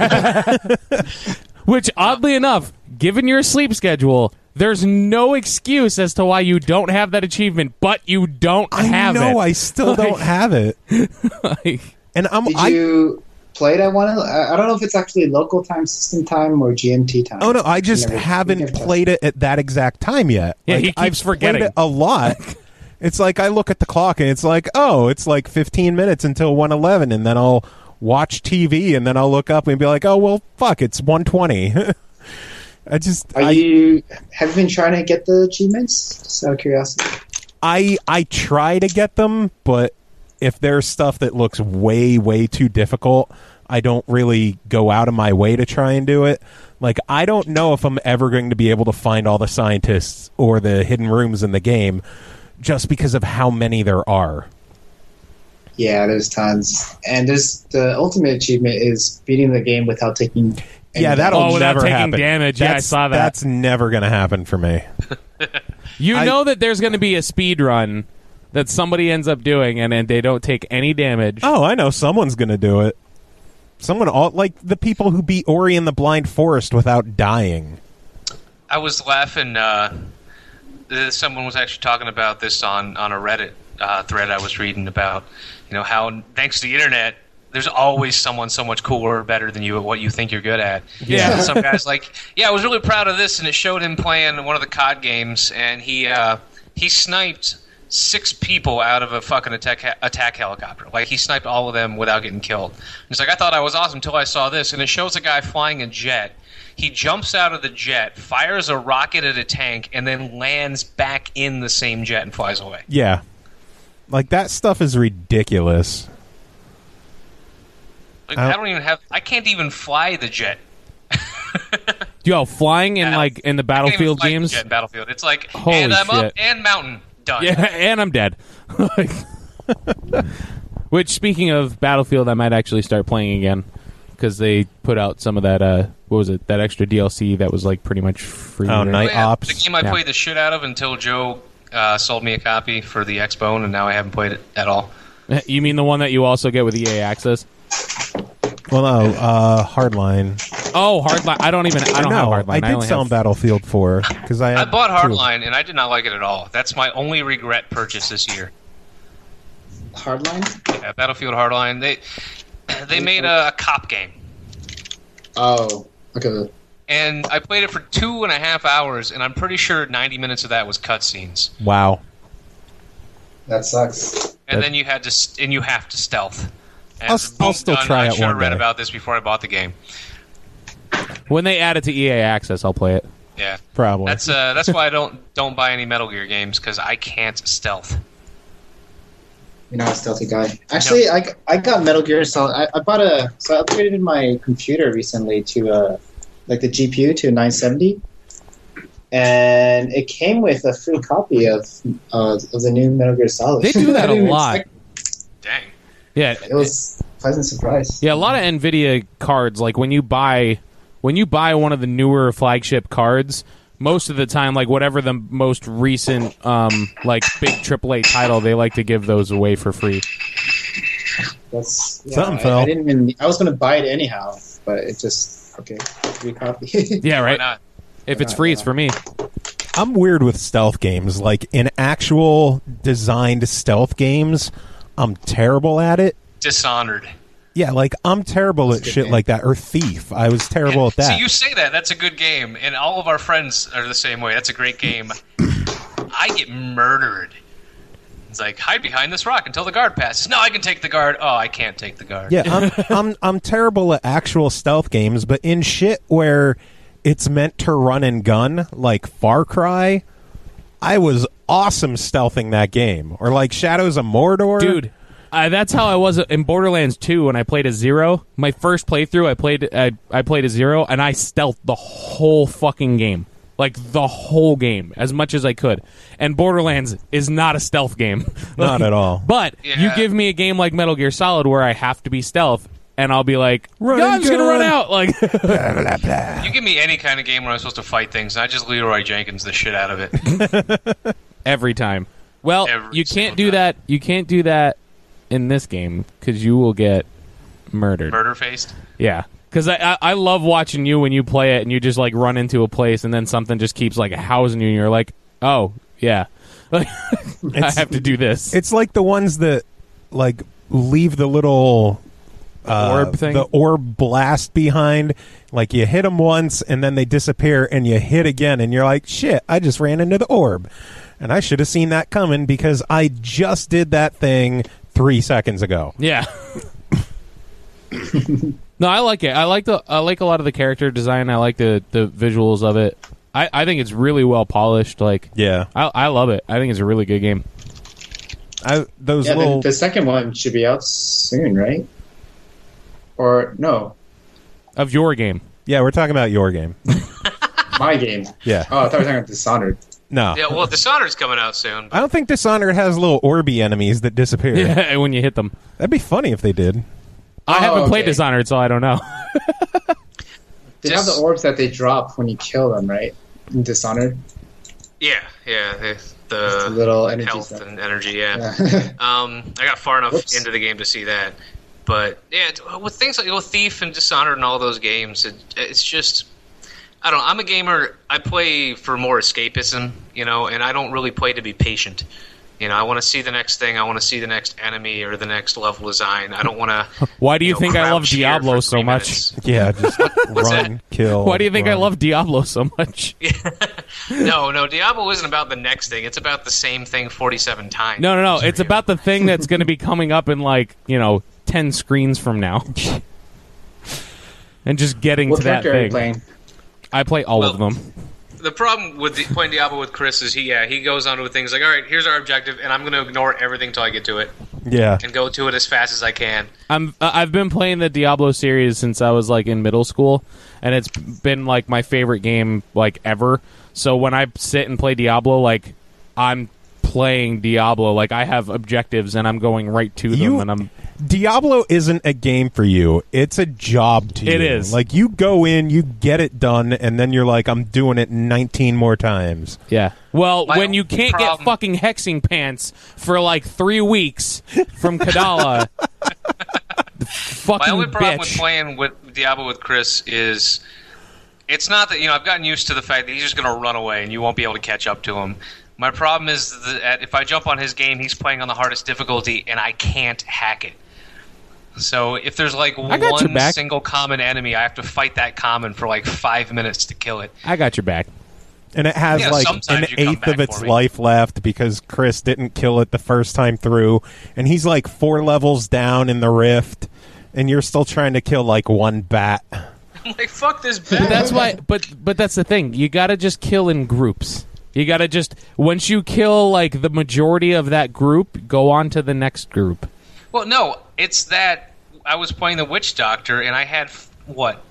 Which, oddly enough, given your sleep schedule, there's no excuse as to why you don't have that achievement, but you don't I have it. know, I still Like- don't have it. Like, And I'm Did I you play it at one? I I don't know if it's actually local time, system time, or G M T time. Oh no, I just Never- haven't never played it at that exact time yet. Yeah, Like, he keeps I've forgetting. played it a lot. It's like I look at the clock and it's like, oh, it's like fifteen minutes until one eleven, and then I'll watch T V and then I'll look up and be like, oh well, fuck, it's one twenty. I just Are I, you have you been trying to get the achievements? Just out of curiosity. I I try to get them, but if there's stuff that looks way way too difficult, I don't really go out of my way to try and do it. Like, I don't know if I'm ever going to be able to find all the scientists or the hidden rooms in the game just because of how many there are. Yeah, there's tons, and there's the ultimate achievement is beating the game without taking. any Yeah, that'll Oh, without never taking happen. damage. Yeah, I That's- saw that. That's never going to happen for me. You I- know that there's going to be a speed run that somebody ends up doing, and, and they don't take any damage. Oh, I know someone's going to do it. Someone all like the people who beat Ori in the Blind Forest without dying. I was laughing. Uh, uh, someone was actually talking about this on, on a Reddit uh, thread I was reading about, you know, how thanks to the internet, there's always someone so much cooler or better than you at what you think you're good at. Yeah. And some guy's like, yeah, I was really proud of this, and it showed him playing one of the C O D games, and he uh, he sniped six people out of a fucking attack attack helicopter. Like, he sniped all of them without getting killed. And he's like, I thought I was awesome until I saw this, and it shows a guy flying a jet. He jumps out of the jet, fires a rocket at a tank, and then lands back in the same jet and flies away. Yeah. Like, that stuff is ridiculous. Like, I I don't- don't even have. I can't even fly the jet. Yo, flying in Battle- like in the I can't even Battlefield fly the games. jet in Battlefield. It's like, Holy and I'm up shit. and mountain done. Yeah, and I'm dead. Like- Which, speaking of Battlefield, I might actually start playing again because they put out some of that. Uh, what was it? That extra D L C that was like pretty much free. Oh, or- Night Oh, yeah, Ops. The game I Yeah. played the shit out of until Joe uh, sold me a copy for the Xbone, and now I haven't played it at all. You mean the one that you also get with E A Access? Well, no, uh, Hardline. Oh, Hardline. I don't even. I don't no, have Hardline. I did only sell have- him Battlefield four because I I had bought two. Hardline, and I did not like it at all. That's my only regret purchase this year. Hardline? Yeah, Battlefield Hardline. They they made a, a cop game, Oh, okay. and I played it for two and a half hours, and I'm pretty sure ninety minutes of that was cutscenes. Wow. That sucks. And That- then you had to, st- and you have to stealth. And I'll- boom, I'll still done. try I it should have one read day. about this before I bought the game. When they add it to E A Access, I'll play it. Yeah, Probably. that's uh, that's why I don't don't buy any Metal Gear games because I can't stealth. You're not a stealthy guy. Actually, I, I got Metal Gear Solid. I, I bought a so I upgraded my computer recently to uh like the G P U to nine seventy, and it came with a free copy of uh, of the new Metal Gear Solid. They do I that a didn't even lot. expect- Dang. Yeah, It was a pleasant surprise. yeah. A lot of Nvidia cards, like when you buy when you buy one of the newer flagship cards, most of the time, like whatever the most recent, um, like big triple A title, they like to give those away for free. That's yeah, Something I, fell. I didn't even. I was going to buy it anyhow, but it just okay. Free copy. Yeah, Why right. not? If it's free, it's for me. I'm weird with stealth games. Like, in actual designed stealth games, I'm terrible at it. Dishonored. Yeah, like, I'm terrible at good shit game. like that. Or Thief. I was terrible at that. So you say that that's a good game, and all of our friends are the same way. That's a great game. I get murdered. It's like, hide behind this rock until the guard passes. No, I can take the guard. Oh, I can't take the guard. Yeah, I'm, I'm I'm terrible at actual stealth games, but in shit where it's meant to run and gun, like Far Cry, I was awesome stealthing that game. Or like Shadows of Mordor. Dude, uh, that's how I was in Borderlands two when I played a Zero. My first playthrough, I played I, I played a Zero, and I stealthed the whole fucking game. Like, the whole game, as much as I could. And Borderlands is not a stealth game. Not at all. But you Yeah. give me a game like Metal Gear Solid where I have to be stealth, and I'll be like, Run gun's and gonna run gun." out. Like, Blah, blah, blah. You give me any kind of game where I'm supposed to fight things, and I just Leroy Jenkins the shit out of it. every time. Well, Every you can't single do time. that. You can't do that in this game because you will get murdered. Murder faced. Yeah, because I, I I love watching you when you play it and you just like run into a place and then something just keeps like housing you and you're like, oh yeah, like, I It's- have to do this. It's like the ones that like leave the little uh, orb thing? the orb blast behind. Like you hit them once and then they disappear, and you hit again, and you're like, shit, I just ran into the orb, and I should have seen that coming because I just did that thing three seconds ago. Yeah. No, I like it. I like the I like a lot of the character design. I like the, the visuals of it. I, I think it's really well polished. Like, Yeah, I I love it. I think it's a really good game. I, those Yeah, little. the, the second one should be out soon, right? Or no, Of your game. Yeah, we're talking about your game. my game. Yeah, Oh, I thought we were talking about Dishonored. no. Yeah, well, Dishonored's coming out soon. I don't think Dishonored has little orby enemies that disappear. Yeah, when you hit them. That'd be funny if they did. I Oh, haven't played okay. Dishonored, so I don't know. They have Just- the orbs that they drop when you kill them, right? In Dishonored. Yeah, yeah, the, Just a the little energy health stuff. and energy. Yeah, Yeah. um, I got far enough Whoops. into the game to see that. But yeah, with things like with Thief and Dishonored and all those games, it, it's just I don't know. I'm a gamer. I play for more escapism, you know, and I don't really play to be patient. You know, I want to see the next thing. I want to see the next enemy or the next level design. I don't want to. Why do you, you know, think I love crouch here Diablo for so three much? minutes. Yeah, just run, that? kill. Why do you think I run. love Diablo so much? No, no, Diablo isn't about the next thing. It's about the same thing forty-seven times. No, no, no. It's about the thing that's going to be coming up in like you know ten screens from now, and just getting What to that character are you thing. playing? I play all of Well, them. The problem with the, playing Diablo with Chris is he, yeah, he goes on to things like, all right, here's our objective, and I'm going to ignore everything until I get to it Yeah. and go to it as fast as I can. I'm uh, I've been playing the Diablo series since I was like in middle school, and it's been like my favorite game like ever. So when I sit and play Diablo, like I'm playing Diablo, like I have objectives and I'm going right to them, You- and I'm Diablo isn't a game for you. It's a job to you. It is. Like, you go in, you get it done, and then you're like, I'm doing it nineteen more times. yeah. Well, My when you only can't get problem- fucking hexing pants for like three weeks from Kadala, fucking My only problem with bitch. playing with Diablo with Chris is it's not that, you know, I've gotten used to the fact that he's just going to run away and you won't be able to catch up to him. My problem is that if I jump on his game, he's playing on the hardest difficulty and I can't hack it. So if there's like I got your one back. single common enemy, I have to fight that common for like five minutes to kill it. I got your back. And it has Yeah, like sometimes an you come eighth of back its for me. life left because Chris didn't kill it the first time through. And he's like four levels down in the rift, and you're still trying to kill like one bat. I'm like, fuck this But bat. that's why. But but that's the thing. You got to just kill in groups. You got to just once you kill like the majority of that group, go on to the next group. Well, no, it's that I was playing the Witch Doctor and I had, what,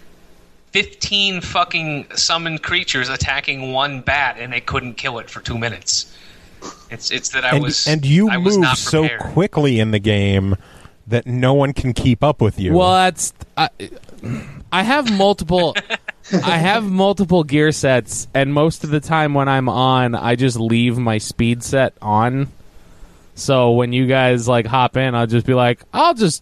fifteen fucking summoned creatures attacking one bat and they couldn't kill it for two minutes. It's it's that I And, was and you I was move not so prepared. quickly in the game that no one can keep up with you. Well, that's I, I have multiple. I have multiple gear sets, and most of the time when I'm on, I just leave my speed set on. So when you guys like hop in, I'll just be like, I'll just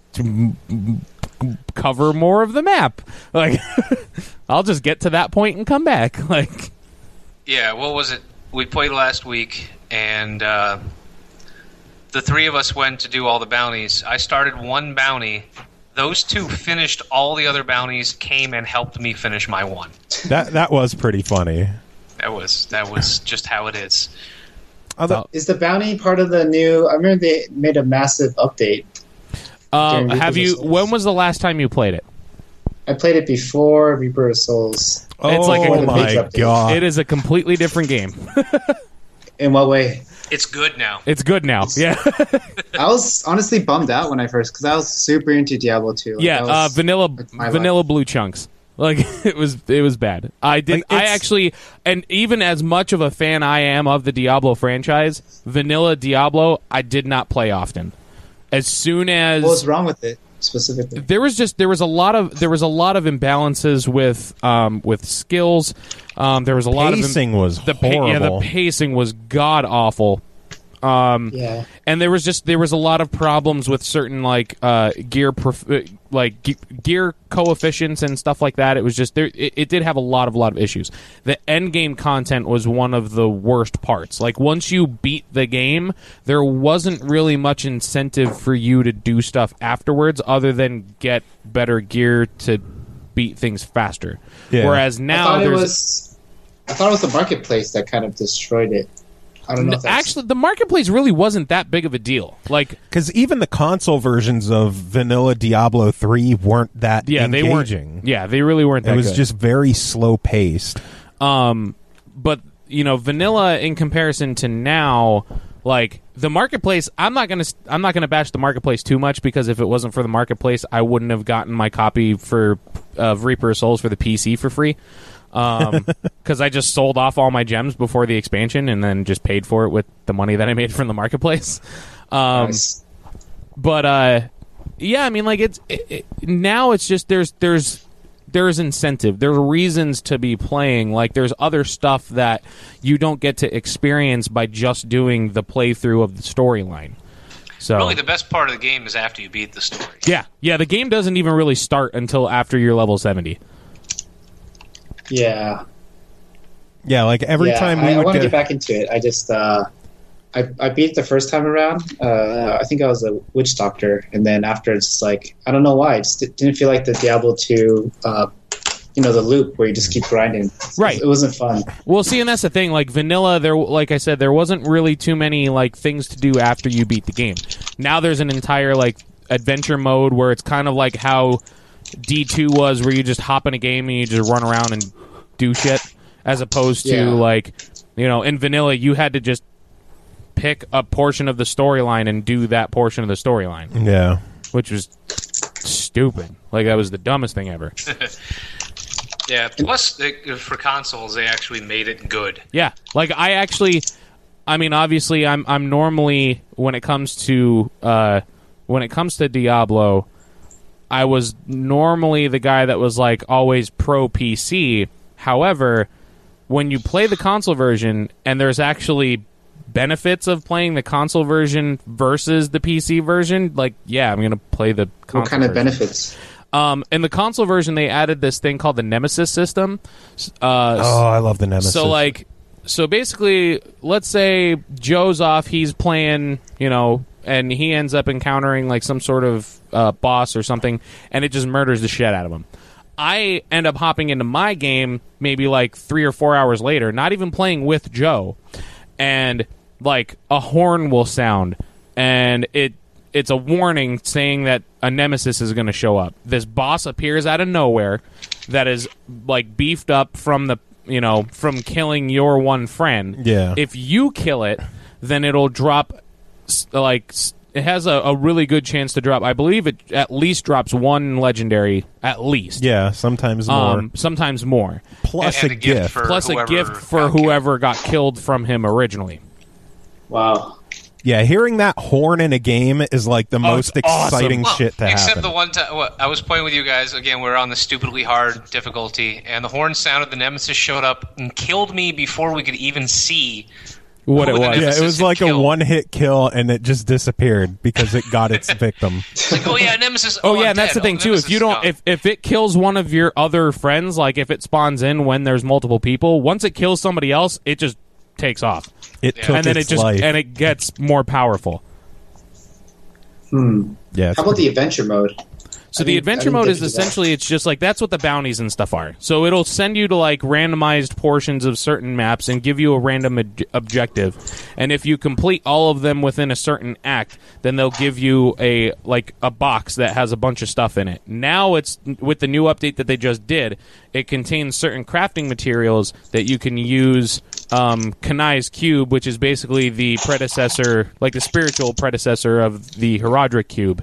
cover more of the map. Like, I'll just get to that point and come back. Like, Yeah, what was it? We played last week, and uh, the three of us went to do all the bounties. I started one bounty. Those two finished all the other bounties, came and helped me finish my one. that that was pretty funny. That was that was just how it is. Although, Is the bounty part of the new? I remember they made a massive update. uh, During have Reaper you? of Souls. When was the last time you played it? I played it before Reaper of Souls. oh It's like a- my It's god! It is a completely different game. In what way? It's good now. It's good now. Yeah, I was honestly bummed out when I first because I was super into Diablo two. Like, yeah. that Uh, was, vanilla, like, my vanilla life. blue chunks. Like it was, it was bad. I did. Like, I it's- actually, and even as much of a fan I am of the Diablo franchise, vanilla Diablo, I did not play often. As soon as What was wrong with it specifically? there was just there was a lot of there was a lot of imbalances with um, with skills. Um, there was a lot of im- Pacing was the pa- yeah, the horrible. pacing was god awful. Um, Yeah. and there was just there was a lot of problems with certain like uh, gear prof- uh, like ge- gear coefficients and stuff like that. It was just there. It, it did have a lot of lot of issues. The end game content was one of the worst parts. Like once you beat the game, there wasn't really much incentive for you to do stuff afterwards, other than get better gear to beat things faster. Yeah. Whereas I now thought it there's was. I thought it was the marketplace that kind of destroyed it. I don't know. If that's, actually the marketplace really wasn't that big of a deal. Like Because even the console versions of vanilla Diablo three weren't that yeah, they engaging. weren't. Yeah, they really weren't. That it was good. just very slow paced. Um, but you know, vanilla in comparison to now, like the marketplace, I'm not gonna I'm not gonna bash the marketplace too much because if it wasn't for the marketplace, I wouldn't have gotten my copy for of Reaper of Souls for the P C for free. Um, because I just sold off all my gems before the expansion and then just paid for it with the money that I made from the marketplace. Um, nice. but uh, yeah, I mean, like it's it, it, now it's just there's there's there's incentive. There's reasons to be playing. Like, there's other stuff that you don't get to experience by just doing the playthrough of the storyline. So really, the best part of the game is after you beat the story. Yeah, yeah. The game doesn't even really start until after you're level seventy. Yeah. Yeah, like every yeah, time we I, I would want to get, get back into it. I just, uh, I, I beat it the first time around. Uh, I think I was a witch doctor, and then after it's just like, I don't know why. I just didn't feel like the Diablo two, uh, you know, the loop where you just keep grinding. Right. It wasn't fun. Well, see, and that's the thing. Like vanilla, there, like I said, there wasn't really too many like things to do after you beat the game. Now there's an entire like adventure mode where it's kind of like how D two was, where you just hop in a game and you just run around and do shit, as opposed to Yeah. like, you know, in vanilla you had to just pick a portion of the storyline and do that portion of the storyline, yeah. which was stupid. Like that was the dumbest thing ever. Yeah, plus they, for consoles, they actually made it good. Yeah, like I actually, I mean, obviously, I'm I'm normally when it comes to uh, when it comes to Diablo, I was normally the guy that was like always pro P C. However, when you play the console version and there's actually benefits of playing the console version versus the P C version, like yeah, I'm gonna play the console What kind of version. benefits? Um, in the console version, they added this thing called the Nemesis system. Uh, Oh, I love the Nemesis. so like, so basically, let's say Joe's off, he's playing, you know, and he ends up encountering like some sort of uh, boss or something, and it just murders the shit out of him. I end up hopping into my game maybe like three or four hours later, not even playing with Joe, and like a horn will sound, and it it's a warning saying that a nemesis is going to show up. This boss appears out of nowhere that is like beefed up from the, you know, from killing your one friend. Yeah. If you kill it, then it'll drop s- like s- it has a, a really good chance to drop. I believe it at least drops one legendary, at least. yeah, sometimes more. Um, sometimes more. Plus and, a and a gift gift. for Plus a whoever gift for got killed. whoever got killed from him originally. Wow. Yeah, hearing that horn in a game is like the most it's awesome. exciting Well, shit to except happen. the one time well, I was playing with you guys again. We were on the stupidly hard difficulty, and the horn sounded. The nemesis showed up and killed me before we could even see What who it the was. yeah, it nemesis was had like a killed. one-hit kill, and it just disappeared because it got its victim. It's like, oh yeah, nemesis. Oh, Oh, yeah, I'm and that's dead. the thing Oh, too. Nemesis If you is don't, gone. if if it kills one of your other friends, like if it spawns in when there's multiple people, once it kills somebody else, it just takes off, It Yeah. took and then its it just life. and it gets more powerful. Hmm. yeah, it's How about pretty- the adventure mode? So I the didn't- I adventure didn't mode get is to that. essentially it's just like that's what the bounties and stuff are. So it'll send you to like randomized portions of certain maps and give you a random ob- objective. And if you complete all of them within a certain act, then they'll give you a like a box that has a bunch of stuff in it. Now it's with the new update that they just did, it contains certain crafting materials that you can use um Kanai's cube, which is basically the predecessor, like the spiritual predecessor of the Herodric cube.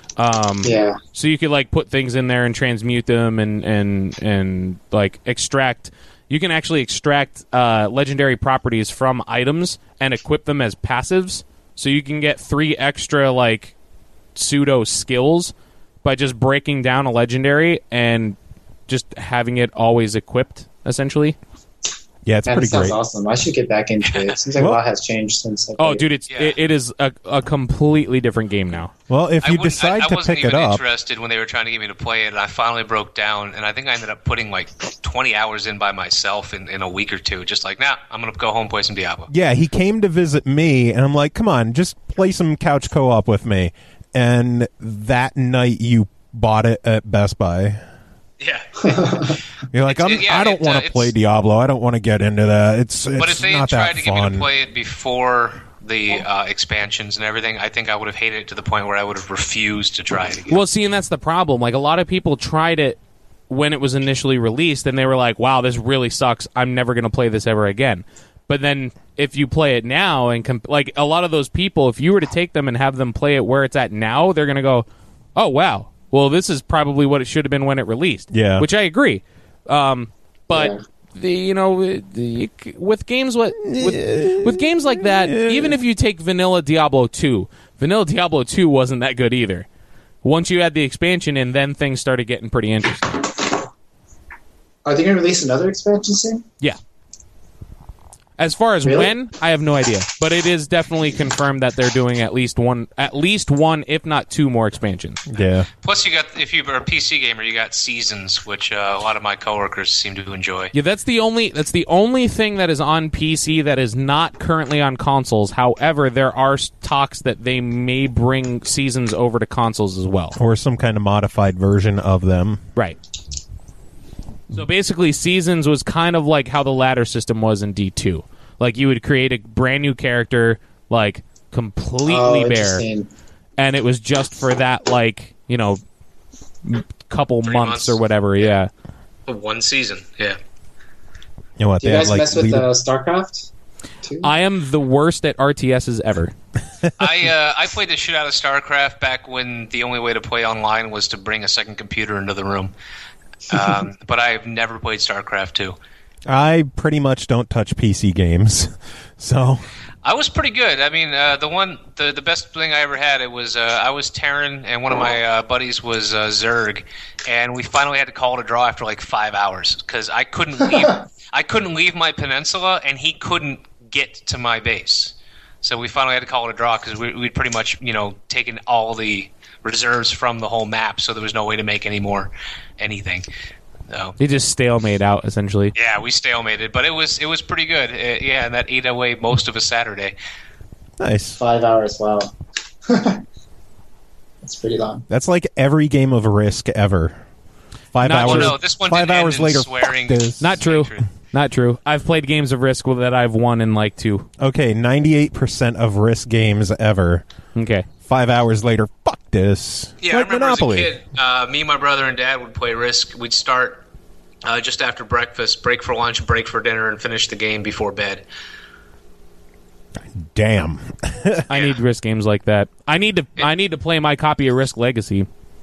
Um, Yeah. so you could like put things in there and transmute them and and and like extract. You can actually extract uh, legendary properties from items and equip them as passives. So you can get three extra like pseudo skills by just breaking down a legendary and just having it always equipped. Essentially. yeah, it's Man, pretty that sounds great. awesome. I should get back into it. Seems like Well- a lot has changed since. I Oh, played. dude, it's Yeah. it, it is a, a completely different game now. Well, if I you wouldn't- decide I, I to wasn't pick it even up, interested when they were trying to get me to play it, and I finally broke down. And I think I ended up putting like twenty hours in by myself in, in a week or two. Just like, nah, I'm gonna go home and play some Diablo. yeah, he came to visit me, and I'm like, come on, just play some couch co-op with me. And that night, you bought it at Best Buy. Yeah, You're like, It's- I'm, yeah, I don't it, want uh, to play it's- Diablo. I don't want to get into that. It's, it's but if they had not tried that to get me fun. to play it before the uh, expansions and everything, I think I would have hated it to the point where I would have refused to try it again. Well, see, and that's the problem. Like, a lot of people tried it when it was initially released, and they were like, wow, this really sucks. I'm never going to play this ever again. But then if you play it now, and comp- like, a lot of those people, if you were to take them and have them play it where it's at now, they're going to go, oh, wow. Well, this is probably what it should have been when it released. Yeah. Which I agree. Um, but... Yeah. The, you know, the, with games what with, with games like that, even if you take Vanilla Diablo two, Vanilla Diablo two wasn't that good either. Once you had the expansion in, then things started getting pretty interesting. Are they going to release another expansion soon? Yeah. As far as Really? when, I have no idea, but it is definitely confirmed that they're doing at least one, at least one, if not two more expansions. Yeah. Plus, you got if you're a P C gamer, you got Seasons, which uh, a lot of my coworkers seem to enjoy. Yeah, that's the only that's the only thing that is on P C that is not currently on consoles. However, there are talks that they may bring Seasons over to consoles as well. Or some kind of modified version of them. Right. So basically, Seasons was kind of like how the ladder system was in D two. Like, you would create a brand new character, like, completely Oh, bare. interesting. And it was just for that, like, you know, m- couple Three months, months. or whatever, yeah. One season, yeah. You know what? Do you they guys had, like, mess with leader- uh, StarCraft? Too? I am the worst at R T Ss ever. I uh, I played the shit out of StarCraft back when the only way to play online was to bring a second computer into the room. Um, but I've never played StarCraft two. I pretty much don't touch P C games. So, I was pretty good. I mean, uh, the one, the, the best thing I ever had, it was uh, I was Terran, and one of my uh, buddies was uh, Zerg, and we finally had to call it a draw after like five hours because I couldn't leave. I couldn't leave my peninsula, and he couldn't get to my base. So we finally had to call it a draw because we, we'd pretty much, you know, taken all the reserves from the whole map, so there was no way to make any more anything. So, They just stalemate out, essentially. yeah, we stalemated, but it was it was pretty good. Uh, yeah, and that ate away most of a Saturday. nice. Five hours, wow. That's pretty long. That's like every game of Risk ever. Five Not hours. true. Oh, no, this one five didn't end hours in later. swearing. Fuck this. Not true. True. Not true. I've played games of Risk that I've won in like two. Okay, ninety-eight percent of Risk games ever. Okay. Five hours later, fuck this. Yeah, like I remember Monopoly. as a kid, uh, me, my brother, and dad would play Risk. We'd start uh, just after breakfast, break for lunch, break for dinner, and finish the game before bed. Damn. I need Risk games like that. I need to. I need to play my copy of Risk Legacy.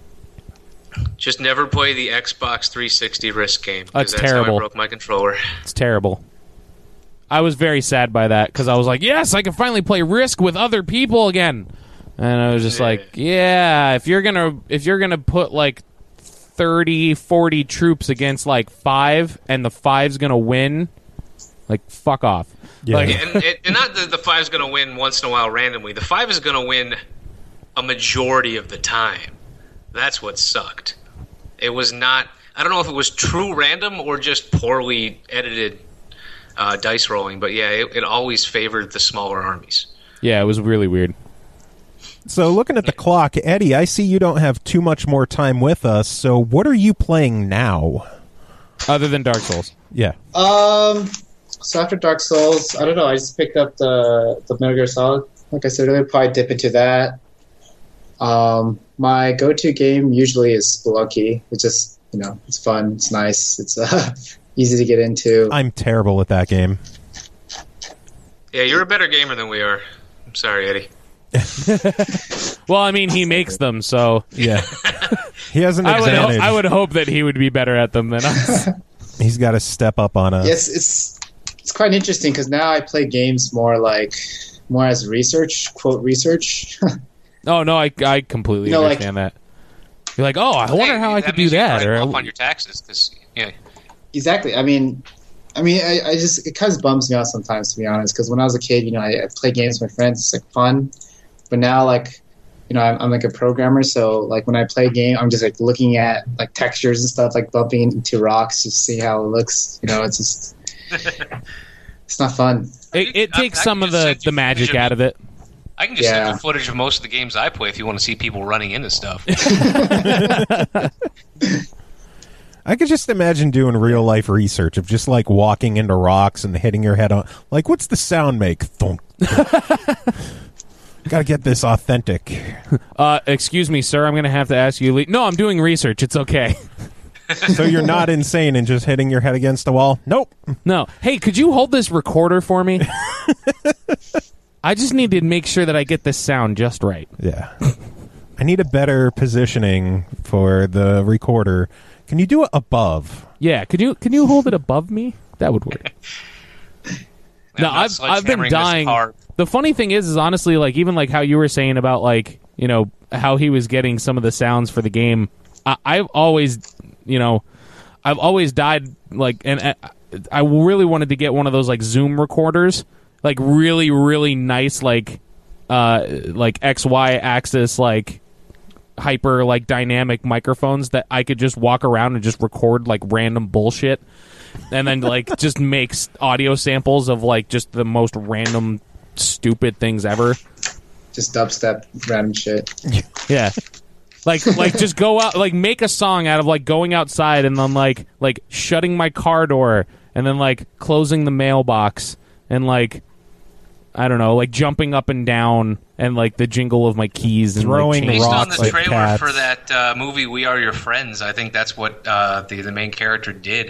Just never play the Xbox three sixty Risk game. 'cause That's that's terrible. How I broke my controller. It's terrible. I was very sad by that because I was like, yes, I can finally play Risk with other people again. And I was just Yeah. like, yeah, if you're gonna if you're gonna put like thirty, forty troops against like five, and the five's gonna win, like fuck off. Yeah. Like, and, and, and not that the five's going to win once in a while randomly. The five is going to win a majority of the time. That's what sucked. It was not. I don't know if it was true random or just poorly edited uh, dice rolling, but yeah, it, it always favored the smaller armies. yeah, it was really weird. So, looking at the clock, Eddie, I see you don't have too much more time with us. So, what are you playing now? Other than Dark Souls. Yeah. Um, so after Dark Souls, I don't know. I just picked up the the Metal Gear Solid. Like I said earlier, probably dip into that. Um, my go-to game usually is Spelunky. It's just, you know, it's fun. It's nice. It's uh, easy to get into. I'm terrible at that game. Yeah, you're a better gamer than we are. I'm sorry, Eddie. Well, I mean, he makes them, so Yeah. He has an I would, ho- advantage. I would hope that he would be better at them than us. He's got to step up on us. Yes, it's it's quite interesting because now I play games more like more as research, quote research. Oh no, I I completely You know, like- understand that. You're like, oh, I wonder Hey, how I could do means you can that. write Or off on your taxes, 'cause, yeah. Exactly. I mean, I mean, I, I just it kind of bums me out sometimes, to be honest. Because when I was a kid, you know, I, I play games with my friends. It's like fun, but now, like, you know, I'm, I'm like a programmer, so like when I play a game, I'm just like looking at like textures and stuff, like bumping into rocks to see how it looks. You know, it's just it's not fun. it, it I- takes I some can of just the, send you the magic footage of- out of it. I can just send Yeah. you footage of most of the games I play if you want to see people running into stuff. I could just imagine doing real life research of just like walking into rocks and hitting your head on. Like, what's the sound make? Thunk. Got to get this authentic. Uh, excuse me, sir. I'm going to have to ask you. Le- no, I'm doing research. It's okay. So you're not insane and just hitting your head against the wall? Nope. No. Hey, could you hold this recorder for me? I just need to make sure that I get this sound just right. Yeah. I need a better positioning for the recorder. Can you do it above? Yeah. Could you can you hold it above me? That would work. No, I'm not I've I've been sledgehammering this dying. car. The funny thing is, is honestly, like even like how you were saying about like you know how he was getting some of the sounds for the game. I, I've always, you know, I've always died like, and I, I really wanted to get one of those like Zoom recorders, like really really nice like uh like X Y axis like hyper like dynamic microphones that I could just walk around and just record like random bullshit, and then like just makes audio samples of like just the most random stupid things ever. Just dubstep random shit. Yeah. Like, like, just go out, like, make a song out of, like, going outside and then, like, like, shutting my car door and then, like, closing the mailbox and, like, I don't know, like, jumping up and down and, like, the jingle of my keys and, Throwing like, Based changing- on rocks the like trailer cats. for that uh, movie, We Are Your Friends, I think that's what uh, the the main character did.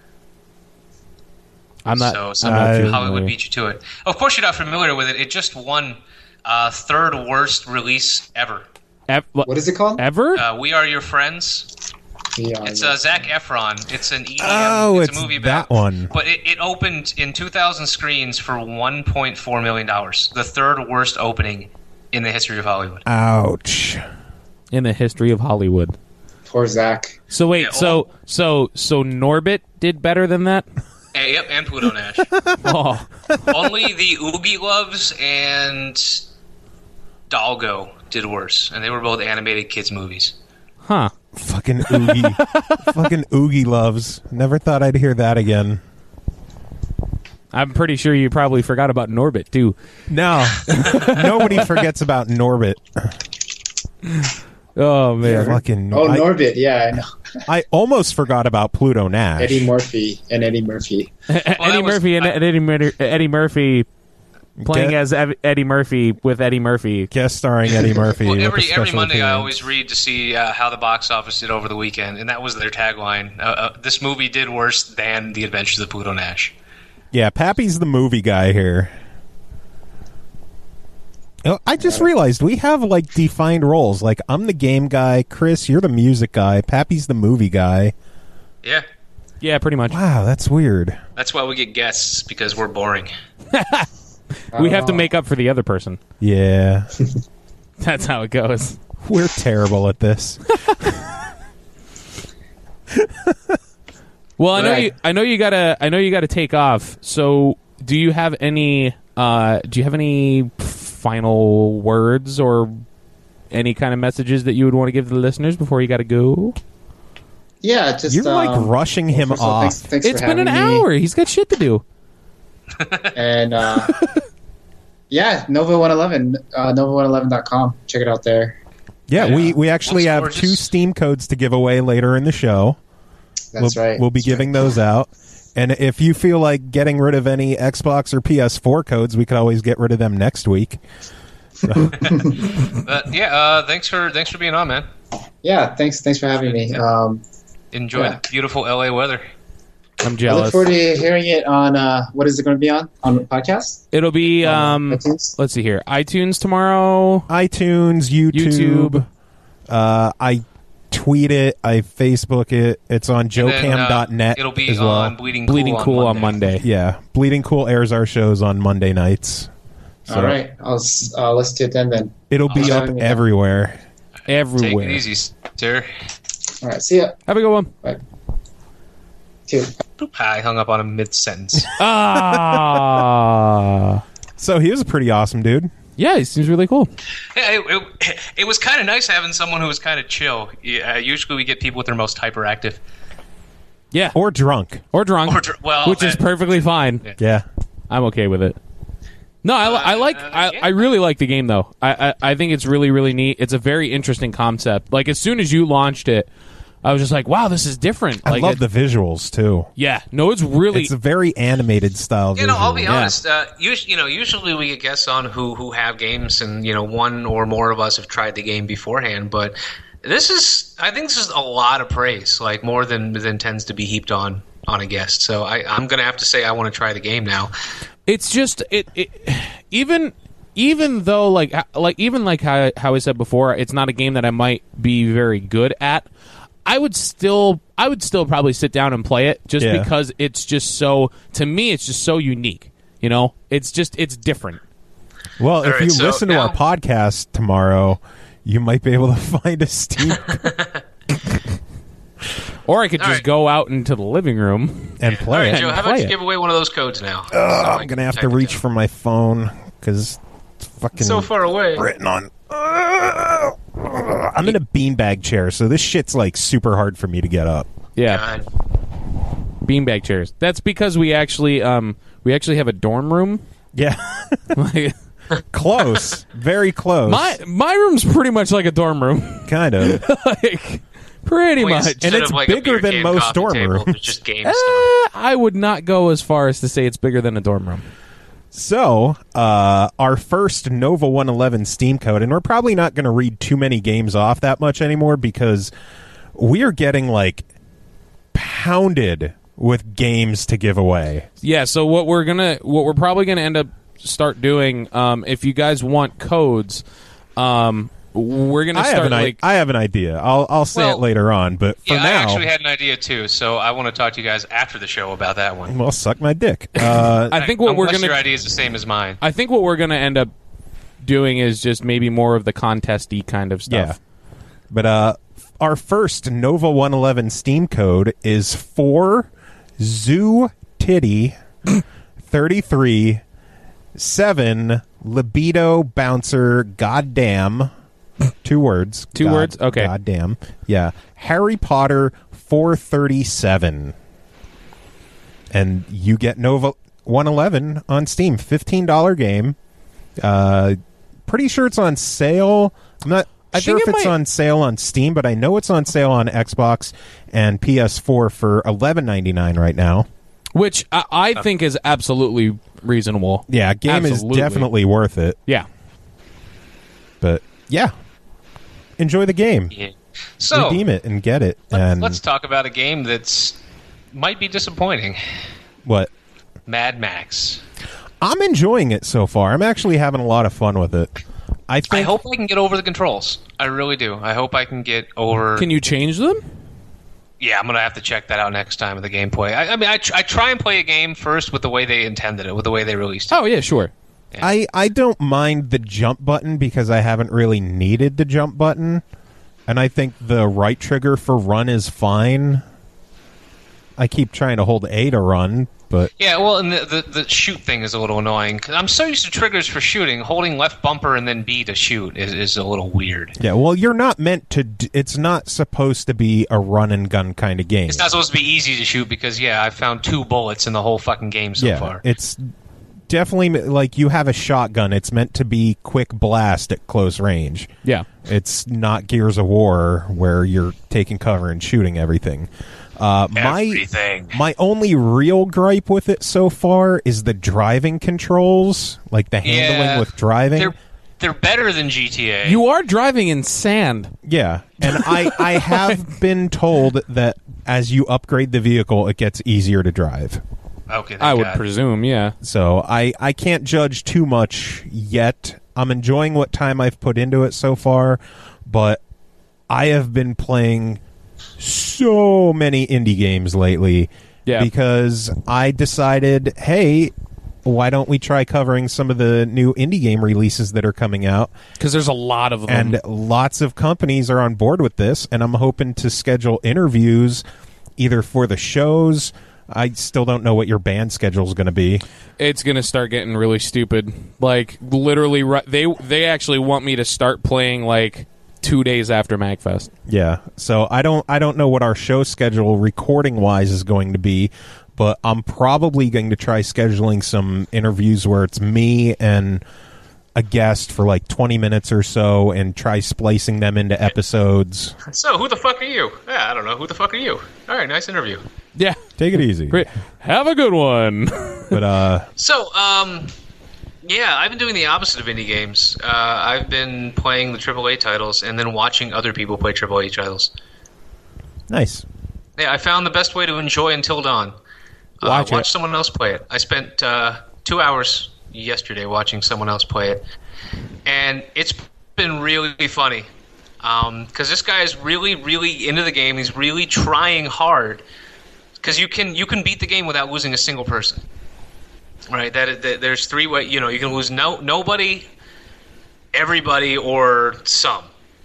I'm not, so I'm some not too Hollywood familiar. beat you to it. Of course, you're not familiar with it. It just won uh, third worst release ever. Ev- What is it called? Ever? Uh, We Are Your Friends. Yeah, It's uh, Zac Efron. It's an E D M. Oh, it's, it's a movie that about, one. But it, it opened in two thousand screens for one point four million dollars. The third worst opening in the history of Hollywood. Ouch. In the history of Hollywood. Poor Zach. So, wait, Yeah, so, so, so Norbit did better than that? Uh, yep, and Pluto Nash. Oh. Only the Oogie Loves and Dalgo did worse, and they were both animated kids movies. Huh. Fucking Oogie. Fucking Oogie loves. Never thought I'd hear that again. I'm pretty sure you probably forgot about Norbit, too. No. Nobody forgets about Norbit. Oh, man. Fucking. Oh, I, Norbit. Yeah, I know. I almost forgot about Pluto Nash. Eddie Murphy and Eddie Murphy. Eddie that was- Murphy and I- Eddie, Mur- Eddie Murphy playing Get- as Ev- Eddie Murphy with Eddie Murphy. Guest starring Eddie Murphy. Well, with a every every special Monday I appearance. always read to see uh, how the box office did over the weekend, and that was their tagline. Uh, uh, this movie did worse than The Adventures of Pluto Nash. Yeah, Pappy's the movie guy here. Oh, I just realized we have like defined roles. Like I'm the game guy, Chris, you're the music guy, Pappy's the movie guy. Yeah, Yeah, pretty much. Wow, that's weird. that's why we get guests, because we're boring. We have to Oh. make up for the other person. Yeah. That's how it goes. We're terrible at this. Well, I know Right. you. I know you gotta. I know you gotta take off. So, do you have any? Uh, do you have any final words or any kind of messages that you would want to give the listeners before you got to go? Yeah, just You're like um, rushing him first of all, off. Thanks, thanks It's for been an having me. hour. He's got shit to do. And uh, yeah, Nova one eleven, uh, nova one eleven dot com. Check it out there. Yeah, Yeah. we we actually Looks have gorgeous. two Steam codes to give away later in the show. That's we'll, right. We'll be That's giving right. those out. And if you feel like getting rid of any Xbox or P S four codes, we could always get rid of them next week. But yeah, uh, thanks for thanks for being on, man. Yeah, thanks. Thanks for having me. Um, Enjoy Yeah. the beautiful L A weather. I'm I look jealous. forward to hearing it on. Uh, what is it going to be on? On the podcast? It'll be. On, uh, Um, iTunes? let's see here. iTunes tomorrow. iTunes, YouTube. YouTube. Uh, I tweet it. I Facebook it. It's on And then, joecam dot net uh, It'll be as well. on Bleeding Cool, Bleeding Cool on Monday. Yeah, Bleeding Cool airs our shows on Monday nights. So All right, I'll s- uh, listen to it then. Then. it'll be Thanks for up having me. everywhere. Everywhere. Take it easy, sir. All right, see ya. Have a good one. Two. Boop. I hung up on him mid sentence. Ah. So he was a pretty awesome dude. Yeah, he seems really cool. Yeah, it, it, it was kind of nice having someone who was kind of chill. Yeah, usually we get people with their most hyperactive. Yeah. Or drunk. Or drunk. Or dr- well, which is that- perfectly fine. Yeah. Yeah. I'm okay with it. No, I, li- I like. Uh, I, yeah. I really like the game though. I, I I think it's really really neat. It's a very interesting concept. Like as soon as you launched it, I was just like, wow, this is different. I Like, love it- the visuals too. Yeah, no, it's really. It's a very animated style. You know, I'll be visual. honest. Uh, us- you know, usually we get guests on who who have games, and you know, one or more of us have tried the game beforehand. But this is, I think, this is a lot of praise, like more than than tends to be heaped on on a guest. So I, I'm going to have to say I want to try the game now. it's just it, it even even though like like even like how, how I said before, it's not a game that I might be very good at. I would still I would still probably sit down and play it just Yeah. because it's just so, to me it's just so unique. You know, it's just it's different. Well, if right, you so listen to now- our podcast tomorrow, you might be able to find a Steam. Or I could All just right. go out into the living room. and All play right, it. Joe, how play about you it. give away one of those codes now? So Uh, I I'm gonna can have to type it reach down. for my phone because it's fucking so far away. written on. Uh, I'm in a beanbag chair, so this shit's like super hard for me to get up. Yeah, God. beanbag chairs. That's because we actually um we actually have a dorm room. Yeah, Like, close, very close. my my room's pretty much like a dorm room. kind of. Like pretty Well, much. instead And it's of, like, a bigger beer than can most coffee dorm table, rooms. there's just game Eh, stuff. I would not go as far as to say it's bigger than a dorm room. So, uh, our first Nova one eleven Steam code, and we're probably not going to read too many games off that much anymore because we are getting like pounded with games to give away. Yeah, so what we're gonna, what we're probably gonna end up start doing, um, if you guys want codes, um, we're gonna I start have an I- like, I have an idea. I'll I'll say Well, it later on, but for Yeah, I now, actually had an idea too, so I want to talk to you guys after the show about that one. well, suck my dick. Uh, I think what we're Unless gonna, your idea is the same as mine. I think what we're gonna end up doing is just maybe more of the contesty kind of yeah, stuff. but uh, our first Nova one eleven Steam code is for Zoo Titty thirty-three seven Libido Bouncer Goddamn. Two words. Two words? Okay. Goddamn. Yeah. Harry Potter four thirty-seven. And you get Nova one eleven on Steam. fifteen dollars game. Uh, pretty sure it's on sale. I'm not I sure think if it it's might- on sale on Steam, but I know it's on sale on Xbox and P S four for eleven ninety-nine right now. Which I, I think is absolutely reasonable. Yeah, game Absolutely. is definitely worth it. Yeah. But yeah, enjoy the game. Yeah. So Redeem it and get it. let's, and let's talk about a game that's might be disappointing. what? Mad Max. I'm enjoying it so far. I'm actually having a lot of fun with it. I think I hope I can get over the controls. I really do. I hope I can get over. Can you change them? Yeah, I'm gonna have to check that out next time with the gameplay. I, I mean, I, tr- I try and play a game first with the way they intended it, with the way they released it. Oh yeah, sure. I, I don't mind the jump button because I haven't really needed the jump button. And I think the right trigger for run is fine. I keep trying to hold A to run, but Yeah, well, and the, the the shoot thing is a little annoying. 'Cause I'm so used to triggers for shooting. Holding left bumper and then B to shoot is, is a little weird. yeah, well, you're not meant to. D- it's not supposed to be a run and gun kind of game. It's not supposed to be easy to shoot because, yeah, I've found two bullets in the whole fucking game so yeah, far. it's definitely like you have a shotgun. It's meant to be quick blast at close range. Yeah. It's not Gears of War where you're taking cover and shooting everything. Uh, my Everything. my only real gripe with it so far is the driving controls, like the handling Yeah, with driving. They're they're better than G T A. You are driving in sand. Yeah, and I I have been told that as you upgrade the vehicle, it gets easier to drive. okay? Thank I would God. presume, yeah. So I, I can't judge too much yet. I'm enjoying what time I've put into it so far, but I have been playing so many indie games lately Yeah. because I decided, hey, why don't we try covering some of the new indie game releases that are coming out? Because there's a lot of them. And lots of companies are on board with this, and I'm hoping to schedule interviews either for the shows. I still don't know what your band schedule is going to be. it's going to start getting really stupid. Like, literally, ri- they they actually want me to start playing, like, two days after MagFest. Yeah, so I don't I don't know what our show schedule recording wise is going to be, but I'm probably going to try scheduling some interviews where it's me and a guest for like twenty minutes or so, and try splicing them into episodes. So, who the fuck are you? Yeah, I don't know. Who the fuck are you? All right, nice interview. Yeah. Take it easy. Great. Have a good one. But uh, So, um, yeah, I've been doing the opposite of indie games. Uh, I've been playing the triple A titles and then watching other people play triple A titles. nice. Yeah, I found the best way to enjoy Until Dawn. Uh, Watch watch it. someone else play it. I spent uh, two hours yesterday watching someone else play it, and it's been really funny. Because this guy is really, really into the game. He's really trying hard. Because you can you can beat the game without losing a single person. Right? That, that there's three way. You know, you can lose no nobody, everybody, or some.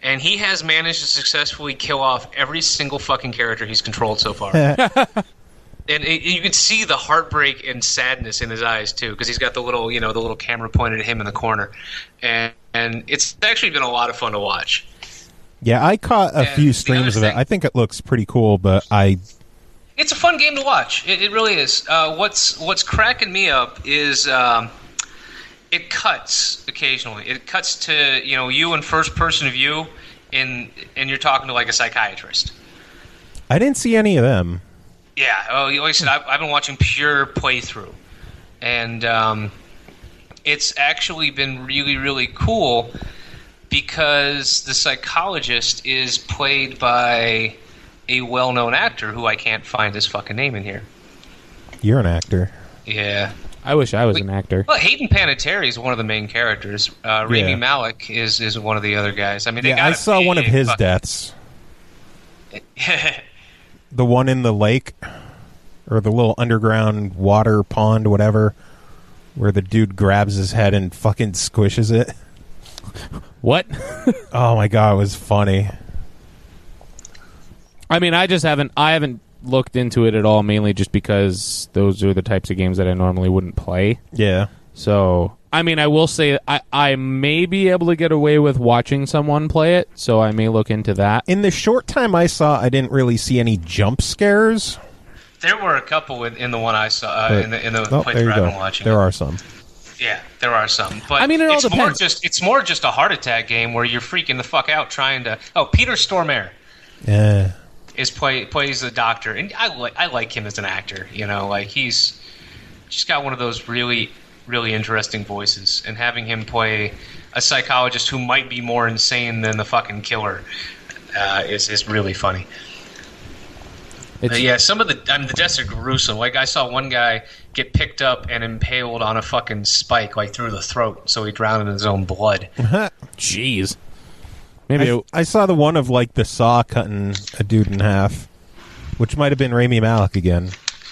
and he has managed to successfully kill off every single fucking character he's controlled so far. And it, you can see the heartbreak and sadness in his eyes too, because he's got the little, you know, the little camera pointed at him in the corner, and and it's actually been a lot of fun to watch. Yeah, I caught a and few streams of thing, it. I think it looks pretty cool, but I. It's a fun game to watch. It, it really is. Uh, what's what's cracking me up is um, it cuts occasionally. It cuts to you know you in first person view, in and you're talking to like a psychiatrist. I didn't see any of them. Yeah, oh, like I said, I've, I've been watching pure playthrough, and um, it's actually been really, really cool because the psychologist is played by a well-known actor who I can't find his fucking name in here. You're an actor. Yeah. I wish I was an actor. Well, Hayden Panettiere is one of the main characters. Uh, Rami Yeah. Malek is, is one of the other guys. I mean, they Yeah, got I saw one of his fucking... deaths. The one in the lake, or the little underground water pond, whatever, where the dude grabs his head and fucking squishes it. What? Oh my god, it was funny. I mean, I just haven't. I haven't looked into it at all, mainly just because those are the types of games that I normally wouldn't play. Yeah. So, I mean, I will say I, I may be able to get away with watching someone play it, so I may look into that. In the short time I saw, I didn't really see any jump scares. There were a couple in, in the one I saw, uh, But- in the, in the Oh, there playthrough you I've go. been watching. There are some. Yeah, there are some. But I mean, it all it's more depends. just it's more just a heart attack game where you're freaking the fuck out trying to. Oh, Peter Stormare Yeah. is play plays the doctor, and I like I like him as an actor. You know, like he's just got one of those really really interesting voices, and having him play a psychologist who might be more insane than the fucking killer uh, is is really funny. It's, Uh, yeah, some of the I mean the deaths are gruesome. Like I saw one guy get picked up and impaled on a fucking spike like through the throat, so he drowned in his own blood. Jeez. Maybe I, it, I saw the one of like the saw cutting a dude in half, which might have been Rami Malek again.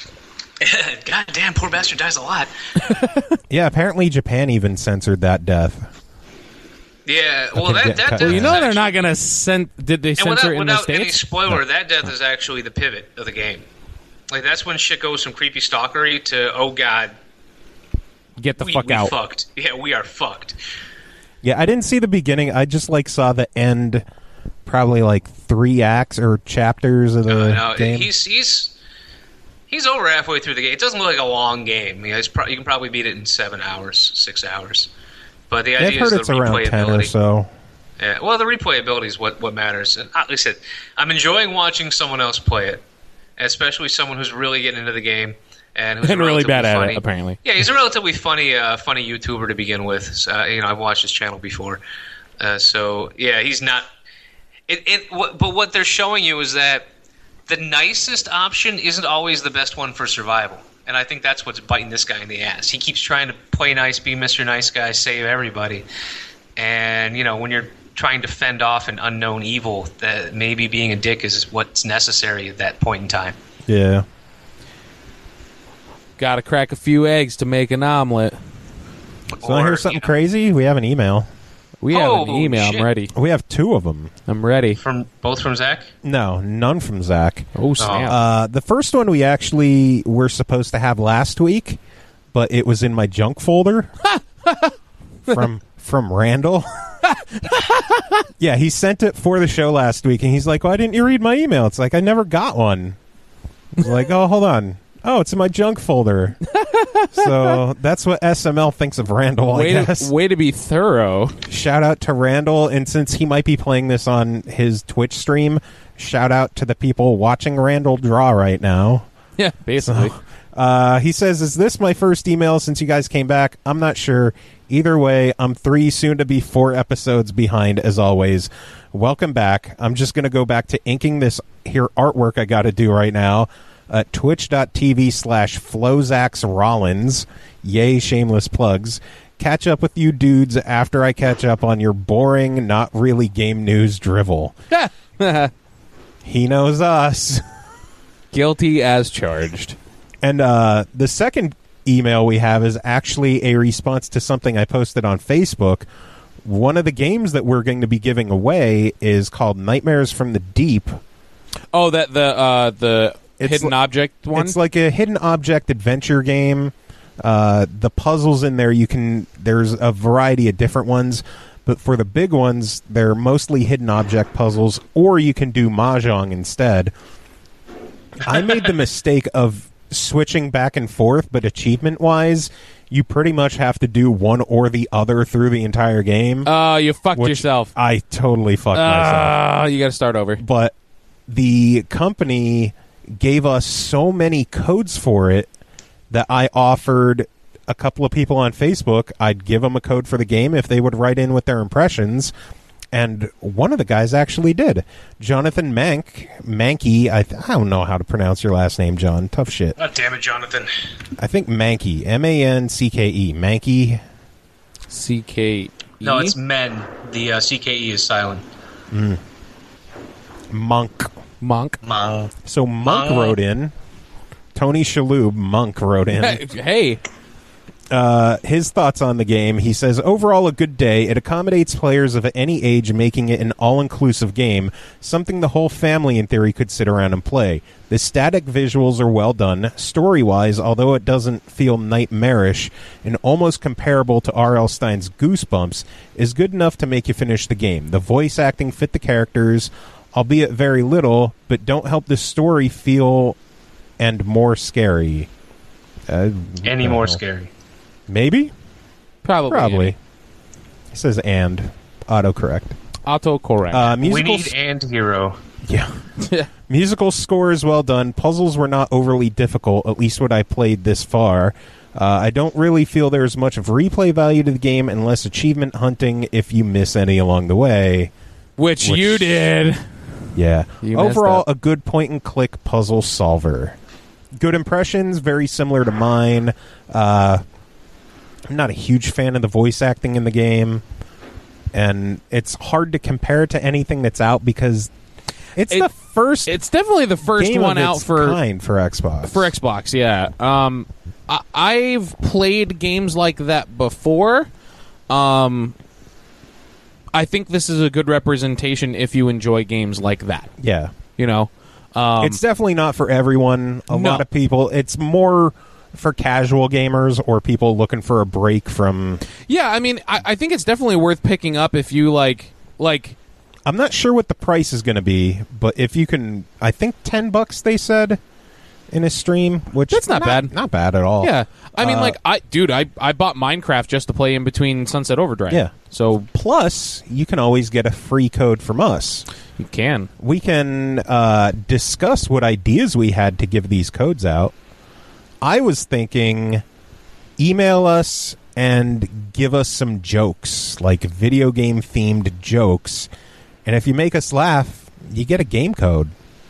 God damn, poor bastard dies a lot. Yeah, apparently Japan even censored that death. Yeah, well Okay, that get that cut. death well, you is know they're actually- not going to send. Did they and censor without, it in the without any States? spoiler, that death is actually the pivot of the game. Like that's when shit goes from creepy stalkery to oh god, Get the we, fuck we out. fucked. Yeah, we are fucked. Yeah, I didn't see the beginning. I just like saw the end, probably like three acts or chapters of the Uh, no, game. he's he's he's over halfway through the game. It doesn't look like a long game. You, know, it's pro- you can probably beat it in seven hours, six hours. But the I've idea heard is it's the around ten or replayability. so. Yeah, well, the replayability is what, what matters. And like I said, I'm enjoying watching someone else play it, especially someone who's really getting into the game and who's And really relatively bad at funny. it, apparently. Yeah, he's a relatively funny, uh, funny YouTuber to begin with. So, uh, you know, I've watched his channel before, uh, so yeah, he's not. It, it, what, but what they're showing you is that the nicest option isn't always the best one for survival, and I think that's what's biting this guy in the ass. He keeps trying to play nice, be Mister Nice Guy, save everybody, and you know when you're trying to fend off an unknown evil, that maybe being a dick is what's necessary at that point in time. Yeah. Got to crack a few eggs to make an omelet. So I hear Or, something you know, crazy. We have an email. We have an Oh, email. shit. I'm ready. We have two of them. I'm ready. from both from Zach. No, none from Zach. Oh, snap. Uh, the first one we actually were supposed to have last week, but it was in my junk folder from from Randall. Yeah, he sent it for the show last week, and he's like, "Why didn't you read my email?" It's like I never got one. I was like, "Oh, hold on. Oh, it's in my junk folder." So that's what S M L thinks of Randall, I way, guess. to, way to be thorough. Shout out to Randall, and since he might be playing this on his Twitch stream, shout out to the people watching Randall draw right now. Yeah, basically. Uh, he says, "Is this my first email since you guys came back? I'm not sure. Either way, I'm three, soon to be four episodes behind, as always. Welcome back. I'm just going to go back to inking this here artwork I got to do right now at twitch.tv slash FlozaxRollins. Yay, shameless plugs. Catch up with you dudes after I catch up on your boring, not really game news drivel." He knows us. Guilty as charged. And uh, the second email we have is actually a response to something I posted on Facebook one of the games that we're going to be giving away is called Nightmares from the Deep. Oh, that the uh, the It's hidden li- object one. It's like a hidden object adventure game. Uh, the puzzles in there, you can. There's a variety of different ones, but for the big ones, they're mostly hidden object puzzles, or you can do mahjong instead. I made the mistake of switching back and forth, but achievement-wise, you pretty much have to do one or the other through the entire game. Oh, you fucked which yourself. I totally fucked myself. Ah, you got to start over. But the company gave us so many codes for it that I offered a couple of people on Facebook, I'd give them a code for the game if they would write in with their impressions. And one of the guys actually did. Jonathan Mank, Mankey, I, th- I don't know how to pronounce your last name, John. Tough shit. Oh, damn it, Jonathan. I think Mankey, M A N C K E, Mankey. C K E? No, it's men. The uh, C K E is silent. Mm. Monk. Monk. Ma. So Monk Ma. wrote in. Tony Shalhoub, Monk wrote in. Hey. Uh, his thoughts on the game. He says, overall a good day. It accommodates players of any age, making it an all-inclusive game, something the whole family in theory could sit around and play. The static visuals are well done. Story-wise, although it doesn't feel nightmarish and almost comparable to R L. Stein's Goosebumps, is good enough to make you finish the game. The voice acting fit the characters, albeit very little, but don't help the story feel and more scary. Uh, Any more scary. Maybe? Probably. Probably. It says and. Autocorrect. Autocorrect. Uh, We musical need and hero. Yeah. Musical score is well done. Puzzles were not overly difficult, at least what I played this far. Uh, I don't really feel there's much of replay value to the game unless achievement hunting if you miss any along the way. Which, which- you did. Yeah. You messed Overall, up. a good point-and-click puzzle solver. Good impressions, very similar to mine. Uh, I'm not a huge fan of the voice acting in the game, and it's hard to compare it to anything that's out because it's It- the first It's definitely the first game one of out its for kind for Xbox. for Xbox. Yeah. Um, I, I've played games like that before. Um, I think this is a good representation if you enjoy games like that. Yeah. You know, um, It's definitely not for everyone. A No. lot of people, it's more for casual gamers or people looking for a break from... yeah. I mean, I, I think it's definitely worth picking up if you like like. I'm not sure what the price is going to be, but if you can... I think ten bucks they said in a stream, which... That's not bad. Not bad at all. Yeah, I mean, Uh, like, I, dude, I, I bought Minecraft just to play in between Sunset Overdrive. Yeah. So Plus, you can always get a free code from us. you can. We can uh, discuss what ideas we had to give these codes out. I was thinking email us and give us some jokes, like video game themed jokes. And if you make us laugh, you get a game code.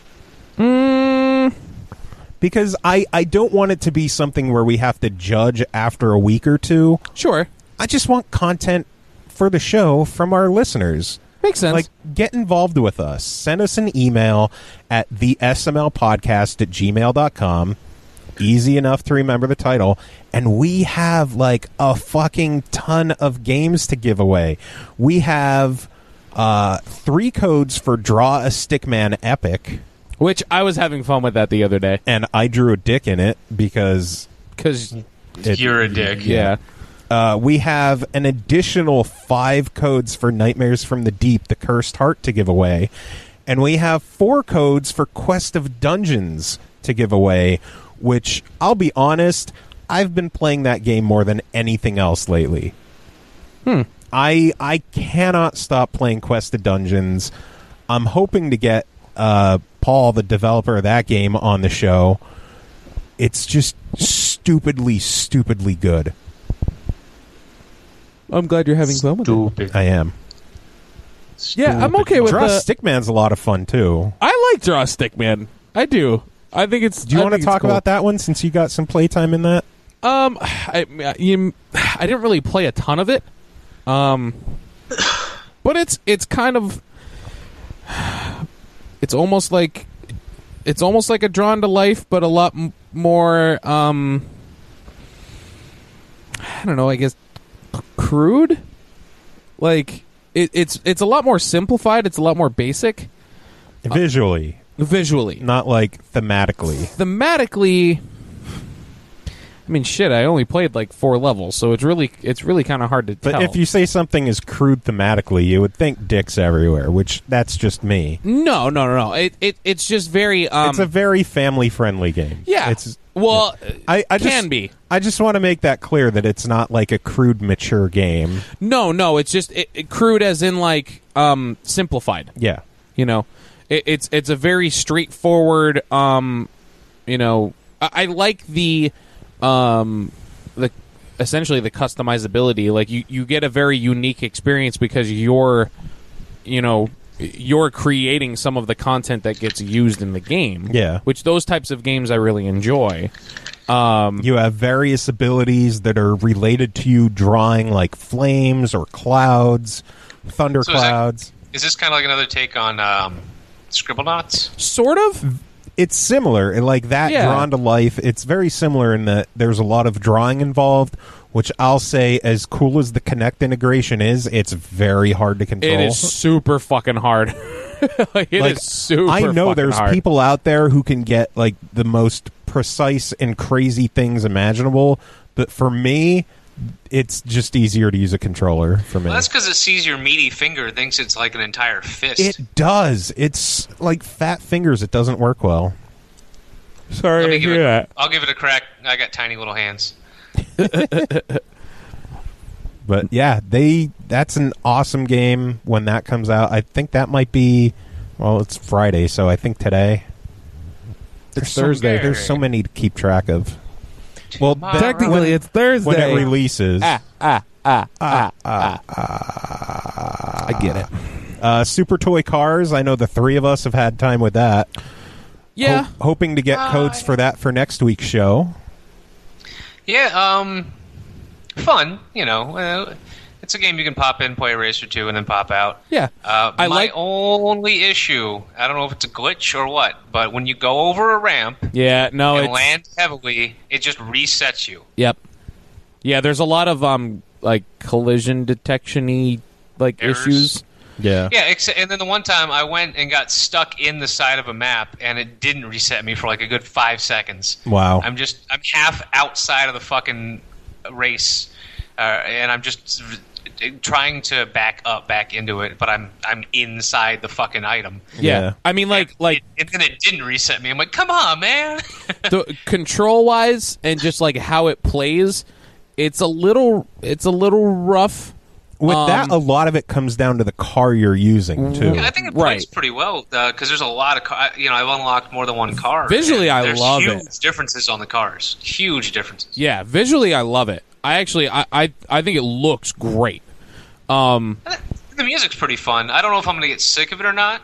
Mm, Because I, I don't want it to be something where we have to judge after a week or two. sure, I just want content for the show from our listeners. makes sense. Like, get involved with us. Send us an email at the S M L podcast at gmail dot com. Easy enough to remember the title. And we have, like, a fucking ton of games to give away. We have uh, three codes for Draw a Stickman Epic. Which I was having fun with that the other day And I drew a dick in it because... because it- You're a dick. yeah. Uh, we have an additional five codes for Nightmares from the Deep, the Cursed Heart, to give away. And we have four codes for Quest of Dungeons to give away, which, I'll be honest, I've been playing that game more than anything else lately. Hmm. I I cannot stop playing Quest of Dungeons. I'm hoping to get uh, Paul, the developer of that game, on the show. It's just stupidly, stupidly good. I'm glad you're having fun with it. Stupid. I am. Yeah, I'm okay with Draw the. Stickman's a lot of fun too. I like Draw Stick Man. I do. I think it's. Do you I want to think it's talk cool. about that one since you got some playtime in that? Um, I, you, I didn't really play a ton of it. Um, but it's it's kind of. It's almost like, it's almost like a Drawn to Life, but a lot m- more. Um, I don't know. I guess crude. Like it, it's it's a lot more simplified. It's a lot more basic Visually, visually, not like thematically. thematically. I mean, shit. I only played like four levels, so it's really it's really kind of hard to But tell. if you say something is crude thematically, you would think dicks everywhere, which that's just me. no, no, no, no. It, it it's just very. Um, it's a very family-friendly game. yeah. It's well, I, I can just, be. I just want to make that clear that it's not like a crude, mature game. No, no. It's just it, it, crude, as in like um, simplified. Yeah. You know, it, it's it's a very straightforward. Um, you know, I, I like the um, the essentially the customizability. Like you, you get a very unique experience because you're, you know, you're creating some of the content that gets used in the game. Yeah. Which those types of games I really enjoy. Um, You have various abilities that are related to you drawing like flames or clouds, thunder So is that- clouds. Is this kind of like another take on um, Scribblenauts? sort of. It's similar, like that Yeah. drawn to life. It's very similar in that there's a lot of drawing involved, which I'll say, as cool as the Kinect integration is, it's very hard to control. It is super fucking hard. like, it is Like, super. I know fucking there's hard. people out there who can get like the most precise and crazy things imaginable, but for me, it's just easier to use a controller for me. Well, that's because it sees your meaty finger, thinks it's like an entire fist. It does. It's like fat fingers. It doesn't work well. Sorry Let me to give hear it, that. I'll give it a crack. I got tiny little hands. But yeah, they that's an awesome game when that comes out. I think that might be well, it's Friday, so I think today. There's so- Thursday. there's so many to keep track of. Well, Tomorrow. that- Technically, when, it's Thursday. when it releases. ah, ah, ah, ah, ah, ah. I get it. Uh, Super Toy Cars. I know the three of us have had time with that. Yeah. Ho- hoping to get codes for that for next week's show. Yeah, um, fun. You know, uh, it's a game you can pop in, play a race or two, and then pop out. Yeah. Uh, I my like- only issue, I don't know if it's a glitch or what, but when you go over a ramp Yeah. No. and It's, land heavily, it just resets you. Yep. Yeah. There's a lot of um like collision detection-y like Errors. issues. Yeah. Yeah, except, and then the one time I went and got stuck in the side of a map, and it didn't reset me for like a good five seconds. Wow. I'm just I'm half outside of the fucking race, uh, and I'm just trying to back up back into it, but I'm I'm inside the fucking item. Yeah. Yeah. I mean, like like and then it didn't reset me. I'm like, come on, man. the control wise and just like how it plays, it's a little it's a little rough. With Um, that, a lot of it comes down to the car you're using too. I think it Right. plays pretty well because there's a lot of car. You know, I've unlocked more than one car. Visually, and I there's love huge it. differences on the cars. Huge differences. Yeah, visually I love it. I actually I I, I think it looks great. Um The music's pretty fun. I don't know if I'm going to get sick of it or not.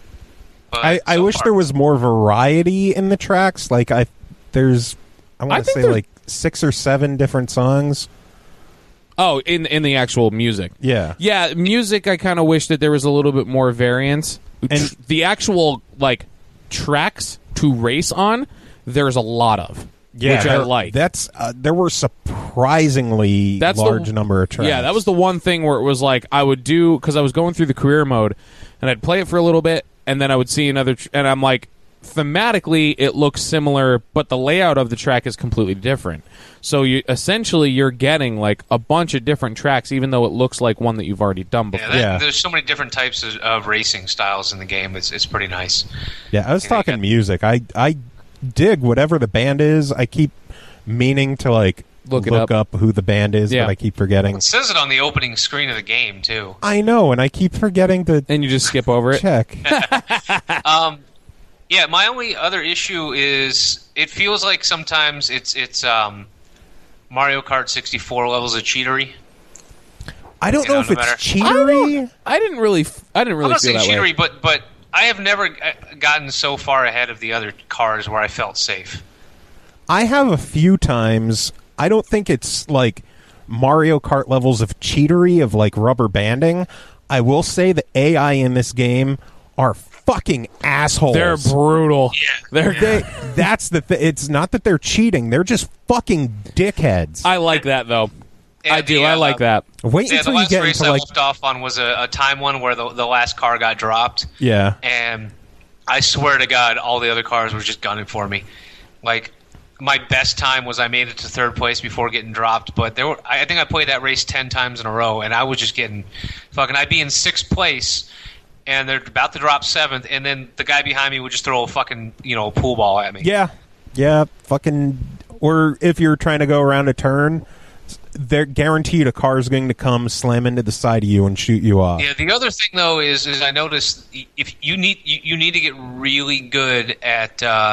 But I, I so wish far- there was more variety in the tracks. Like I, there's, I I want to think say there's- like six or seven different songs. oh, in in the actual music. Yeah. Yeah, music I kind of wish that there was a little bit more variance. And- Tr- the actual like tracks to race on, there's a lot of. Yeah, which I there- like. That's uh, there were surprisingly That's the- large number of tracks. Yeah, that was the one thing where it was like I would do because I was going through the career mode, and I'd play it for a little bit, and then I would see another, tr- and I'm like, thematically it looks similar, but the layout of the track is completely different. So you essentially you're getting like a bunch of different tracks, even though it looks like one that you've already done before. Yeah, that, Yeah. there's so many different types of, of racing styles in the game. It's it's pretty nice. Yeah, I was You know, you talking got- music. I I dig whatever the band is. I keep meaning to like Look it up. who the band is, Yeah. but I keep forgetting. It says it on the opening screen of the game too. I know, and I keep forgetting to And you just skip over it. check. Um, yeah, my only other issue is it feels like sometimes it's it's um, Mario Kart sixty-four levels of cheatery. I don't You know know, if no it's matter- cheatery. I didn't really, f- I didn't I'm really not feel saying that way. cheatery, but but I have never uh, gotten so far ahead of the other cars where I felt safe. I have a few times. I don't think it's like Mario Kart levels of cheatery of like rubber banding. I will say the A I in this game are fucking assholes. They're brutal. Yeah. They're. They, that's the th- it's not that they're cheating. They're just fucking dickheads. I like that though. Yeah, I do. the, I uh, like that. Wait Yeah, the until you last get race into I like left off on was a, a time one where the the last car got dropped, yeah. and I swear to God, all the other cars were just gunning for me. Like, my best time was I made it to third place before getting dropped, but there were I think I played that race ten times in a row, and I was just getting fucking. I'd be in sixth place, and they're about to drop seventh, and then the guy behind me would just throw a fucking you know pool ball at me. Yeah, yeah, fucking. Or if you're trying to go around a turn, they're guaranteed a car's going to come slam into the side of you and shoot you off. Yeah. The other thing though is, is I noticed if you need you, you need to get really good at uh,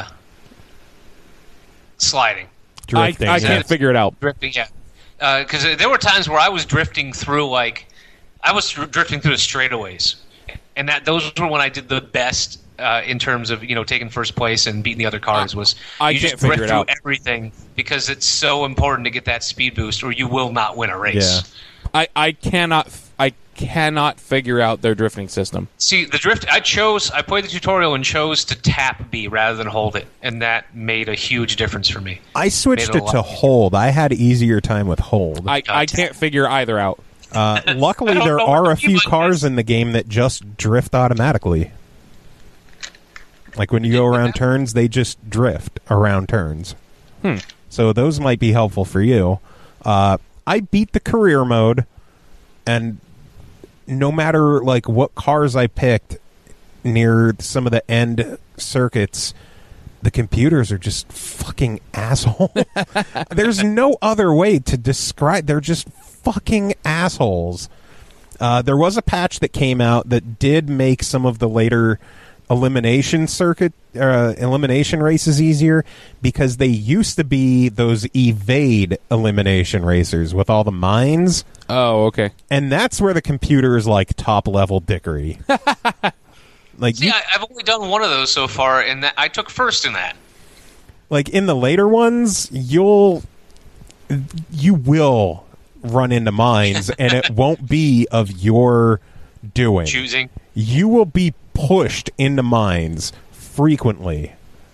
sliding, Drifting, I, I yeah. can't figure it out. drifting. Yeah, because uh, there were times where I was drifting through like I was drifting through the straightaways, and that those were when I did the best. Uh, in terms of you know taking first place and beating the other cars was I you can't just drift figure it through out. everything because it's so important to get that speed boost or you will not win a race. Yeah. I, I cannot I cannot figure out their drifting system. See the drift. I chose. I played the tutorial and chose to tap B rather than hold it, and that made a huge difference for me. I switched Made it it a to lot hold. I had easier time with hold. I, I can't figure either out. Uh, luckily, I don't there know are what a to be few like cars this. in the game that just drift automatically. Like when you go around turns, they just drift around turns. Hmm. So those might be helpful for you. Uh, I beat the career mode, and no matter like what cars I picked near some of the end circuits, the computers are just fucking asshole. There's no other way to describe. They're just fucking assholes. Uh, there was a patch that came out that did make some of the later elimination circuit uh, elimination races easier because they used to be those evade elimination racers with all the mines, Oh, okay. and that's where the computer is like top level dickery. Like See, you, I, I've only done one of those so far, and that, I took first in that. like in the later ones, you'll you will run into mines, and it won't be of your doing. Choosing. You will be pushed into mines frequently.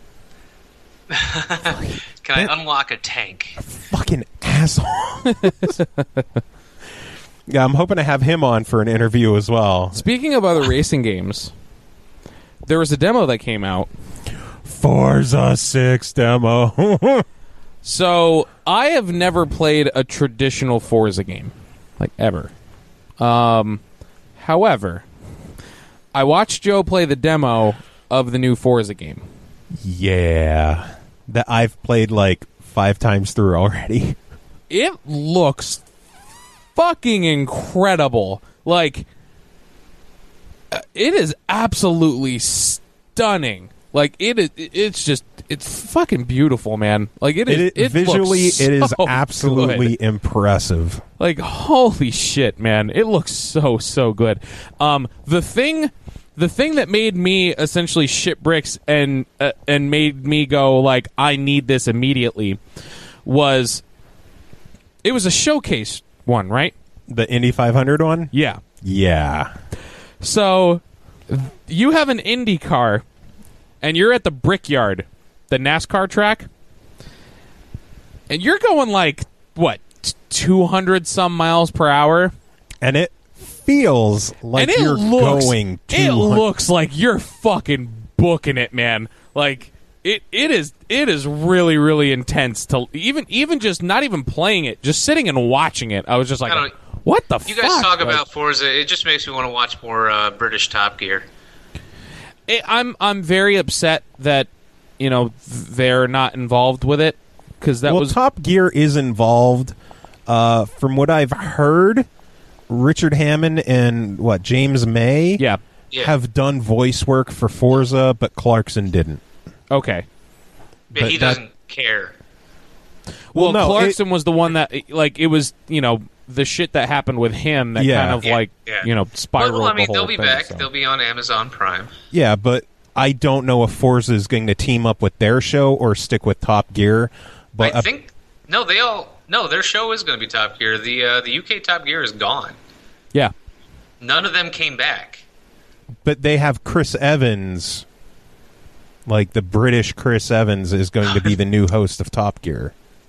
Can I unlock a tank? Fucking asshole. Yeah, I'm hoping to have him on for an interview as well. Speaking of other racing games, there was a demo that came out. Forza six demo. So I have never played a traditional Forza game, like ever. Um, however, I watched Joe play the demo of the new Forza game. Yeah. That I've played like five times through already. It looks fucking incredible. Like, uh, it is absolutely stunning. Like, it is. It's just. It's fucking beautiful, man. Like it is. It, It, visually, looks it is so absolutely good. impressive. Like, holy shit, man. It looks so, so good. Um, the thing the thing that made me essentially shit bricks and uh, and made me go, like, I need this immediately was it was a showcase one, right? The Indy five hundred one? Yeah. Yeah. So, you have an Indy car, and you're at the Brickyard, the NASCAR track, and you're going, like, what, two hundred some miles per hour? And it feels like and it you're looks, going to It looks like you're fucking booking it, man. Like, it, it is it is really, really intense to even even just not even playing it, just sitting and watching it. I was just like, I don't- what the You fuck? guys talk Like, about Forza. It just makes me want to watch more uh, British Top Gear. it, I'm I'm very upset that, you know, th- they're not involved with it, because that well, was Top Gear is involved. Uh, from what I've heard, Richard Hammond and what James May yeah. Yeah. have done voice work for Forza, but Clarkson didn't. Okay. But but he that- doesn't care. Well, Well, no, Clarkson was the one that, like, it was, you know, the shit that happened with him that Yeah. kind of, Yeah, like, yeah. you know, spiraled Well, I mean, the whole they'll be thing, back. so. They'll be on Amazon Prime. Yeah, but I don't know if Forza is going to team up with their show or stick with Top Gear. But I uh, think no, they all no. Their show is going to be Top Gear. The uh, the U K Top Gear is gone. Yeah. None of them came back. but they have Chris Evans, like the British Chris Evans is going to be the new host of Top Gear.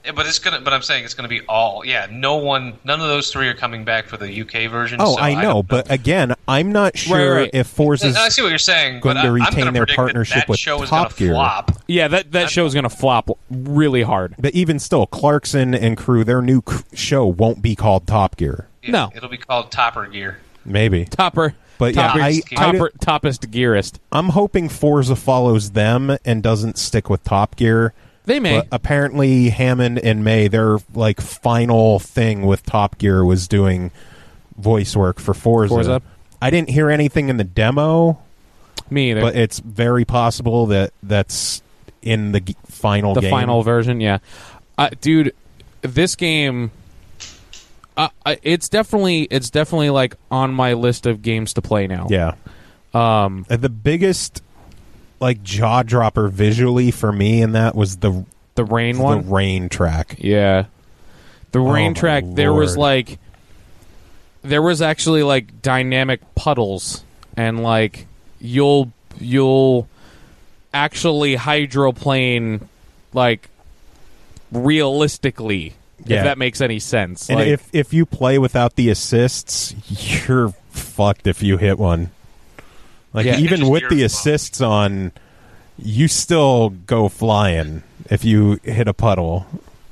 Yeah, but it's gonna. But I'm saying it's gonna be all. Yeah, no one. None of those three are coming back for the U K version. Oh, so I know, I but again, I'm not sure Right, right. if Forza's I see what you're saying. going but to I, I'm retain gonna their predict partnership that, that with show is Top gonna Gear. flop. Yeah, that that show's gonna flop really hard. But even still, Clarkson and crew, their new c- show won't be called Top Gear. Yeah, No. it'll be called Topper Gear. Maybe. Topper, But yeah, topper, I, I, topper, toppest gearist. I'm hoping Forza follows them and doesn't stick with Top Gear. They may. But apparently Hammond and May, their like final thing with Top Gear was doing voice work for Forza. Forza. I didn't hear anything in the demo, Me either. but it's very possible that that's in the g- final the game. final version, yeah. Uh, dude, this game, uh, uh, it's definitely it's definitely like on my list of games to play now. Yeah. Um, Uh, The biggest like jaw dropper visually for me in that was the the rain the one. rain track. Yeah. The rain my track, there was Lord. like there was actually like dynamic puddles and like you'll you'll actually hydroplane like realistically Yeah. if that makes any sense. And like, if if you play without the assists, you're fucked if you hit one. Like Yeah. even Just with your the fault. assists on, you still go flying if you hit a puddle.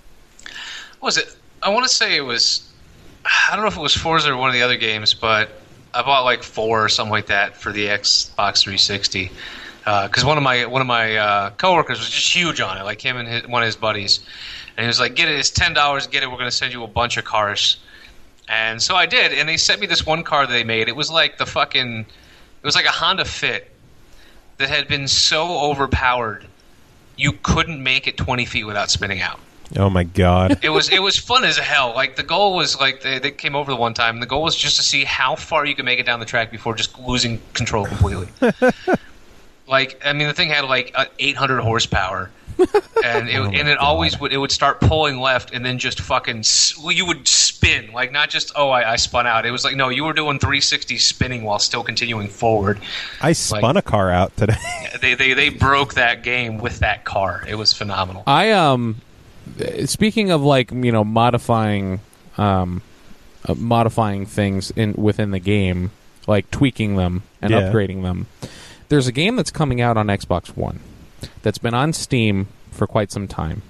What was it? I want to say it was. I don't know if it was Forza or one of the other games, but I bought like four or something like that for the Xbox three sixty. Because uh, one of my one of my uh, coworkers was just huge on it, like him and his, one of his buddies, and he was like, "Get it! It's ten dollars. Get it. We're going to send you a bunch of cars." And so I did, and they sent me this one car that they made. It was like the fucking, it was like a Honda Fit that had been so overpowered, you couldn't make it twenty feet without spinning out. Oh my god. It was it was fun as hell. Like the goal was like they, they came over the one time. And the goal was just to see how far you could make it down the track before just losing control completely. Like I mean, the thing had like uh, eight hundred horsepower, and it, Oh my and it God. always would it would start pulling left and then just fucking s- well, you would spin like not just oh I, I spun out. It was like no, you were doing three sixty spinning while still continuing forward. I spun a car out today. They they they broke that game with that car. It was phenomenal. I um speaking of like, you know, modifying um uh, modifying things in within the game, like tweaking them and Yeah. upgrading them. There's a game that's coming out on Xbox One that's been on Steam for quite some time.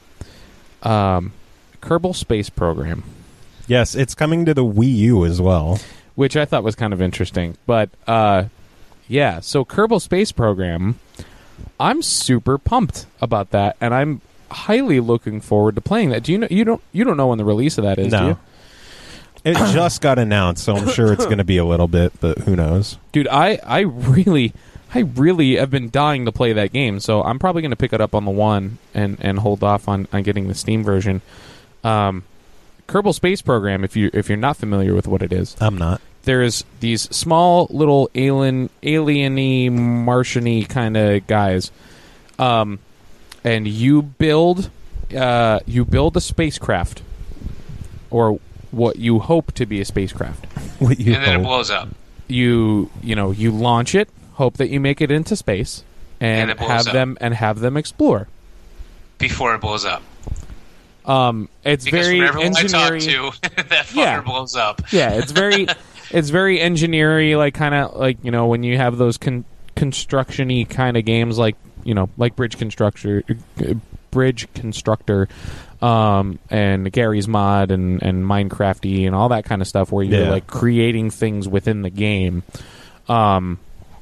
Um, Kerbal Space Program, Yes, it's coming to the Wii U as well. which I thought was kind of interesting. But uh, yeah, so Kerbal Space Program, I'm super pumped about that, and I'm highly looking forward to playing that. Do you know? You don't. You don't know when the release of that is, do No. you? It just got announced, so I'm sure it's going to be a little bit, but who knows? Dude, I, I really, I really have been dying to play that game, so I'm probably going to pick it up on the one and, and hold off on, on getting the Steam version. Um, Kerbal Space Program, if you if you're not familiar with what it is, I'm not. there's these small little alien, alien-y, Martian-y kind of guys, um, and you build, uh, you build a spacecraft, or what you hope to be a spacecraft. What you And then it hope. blows up. You you know you launch it, hope that you make it into space, and, And it blows have up. them and have them explore. Before it blows up. Um, it's Because very from everyone I talk engineering. to, that fucker Yeah. blows up. Yeah, it's very it's very engineering, like kind of like, you know, when you have those con- construction-y kind of games, like, you know, like Bridge Constructor, uh, Bridge Constructor, um, and Gary's Mod and and Minecrafty and all that kind of stuff, where you're Yeah. like creating things within the game. Um,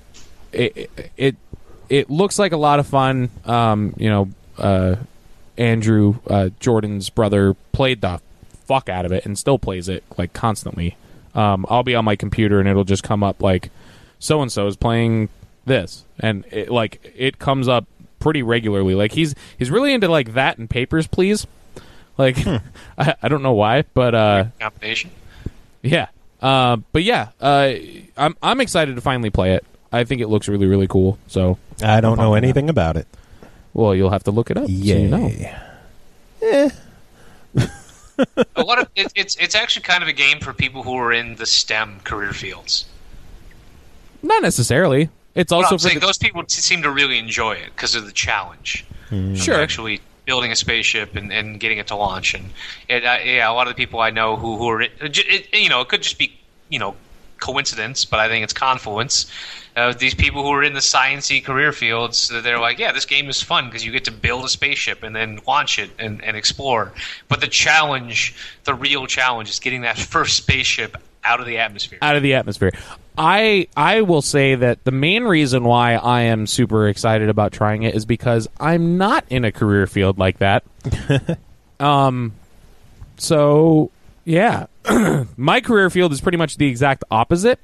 it it it looks like a lot of fun. Um, you know, uh, Andrew uh, Jordan's brother played the fuck out of it and still plays it like constantly. Um, I'll be on my computer and it'll just come up like so and so is playing this, and it, like it comes up pretty regularly. Like he's he's really into like that and Papers, Please. Like I, I don't know why, but uh, Combination. yeah. Uh, but yeah, uh, I'm I'm excited to finally play it. I think it looks really really cool. So I don't I'm know pumped anything about it. well, you'll have to look it up. So you know. A lot of it, it's it's actually kind of a game for people who are in the STEM career fields. Not necessarily. It's But also I'm for saying the, those people t- seem to really enjoy it because of the challenge. sure. Actually building a spaceship and, and getting it to launch. And it, uh, yeah, a lot of the people I know who who are it, it, you know, it could just be you know coincidence, but I think it's confluence. Uh, these people who are in the sciencey career fields, they're like, yeah, this game is fun because you get to build a spaceship and then launch it and, and explore. But the challenge, the real challenge, is getting that first spaceship out of the atmosphere. Out of the atmosphere. I I will say that the main reason why I am super excited about trying it is because I'm not in a career field like that. um, so yeah, my career field is pretty much the exact opposite.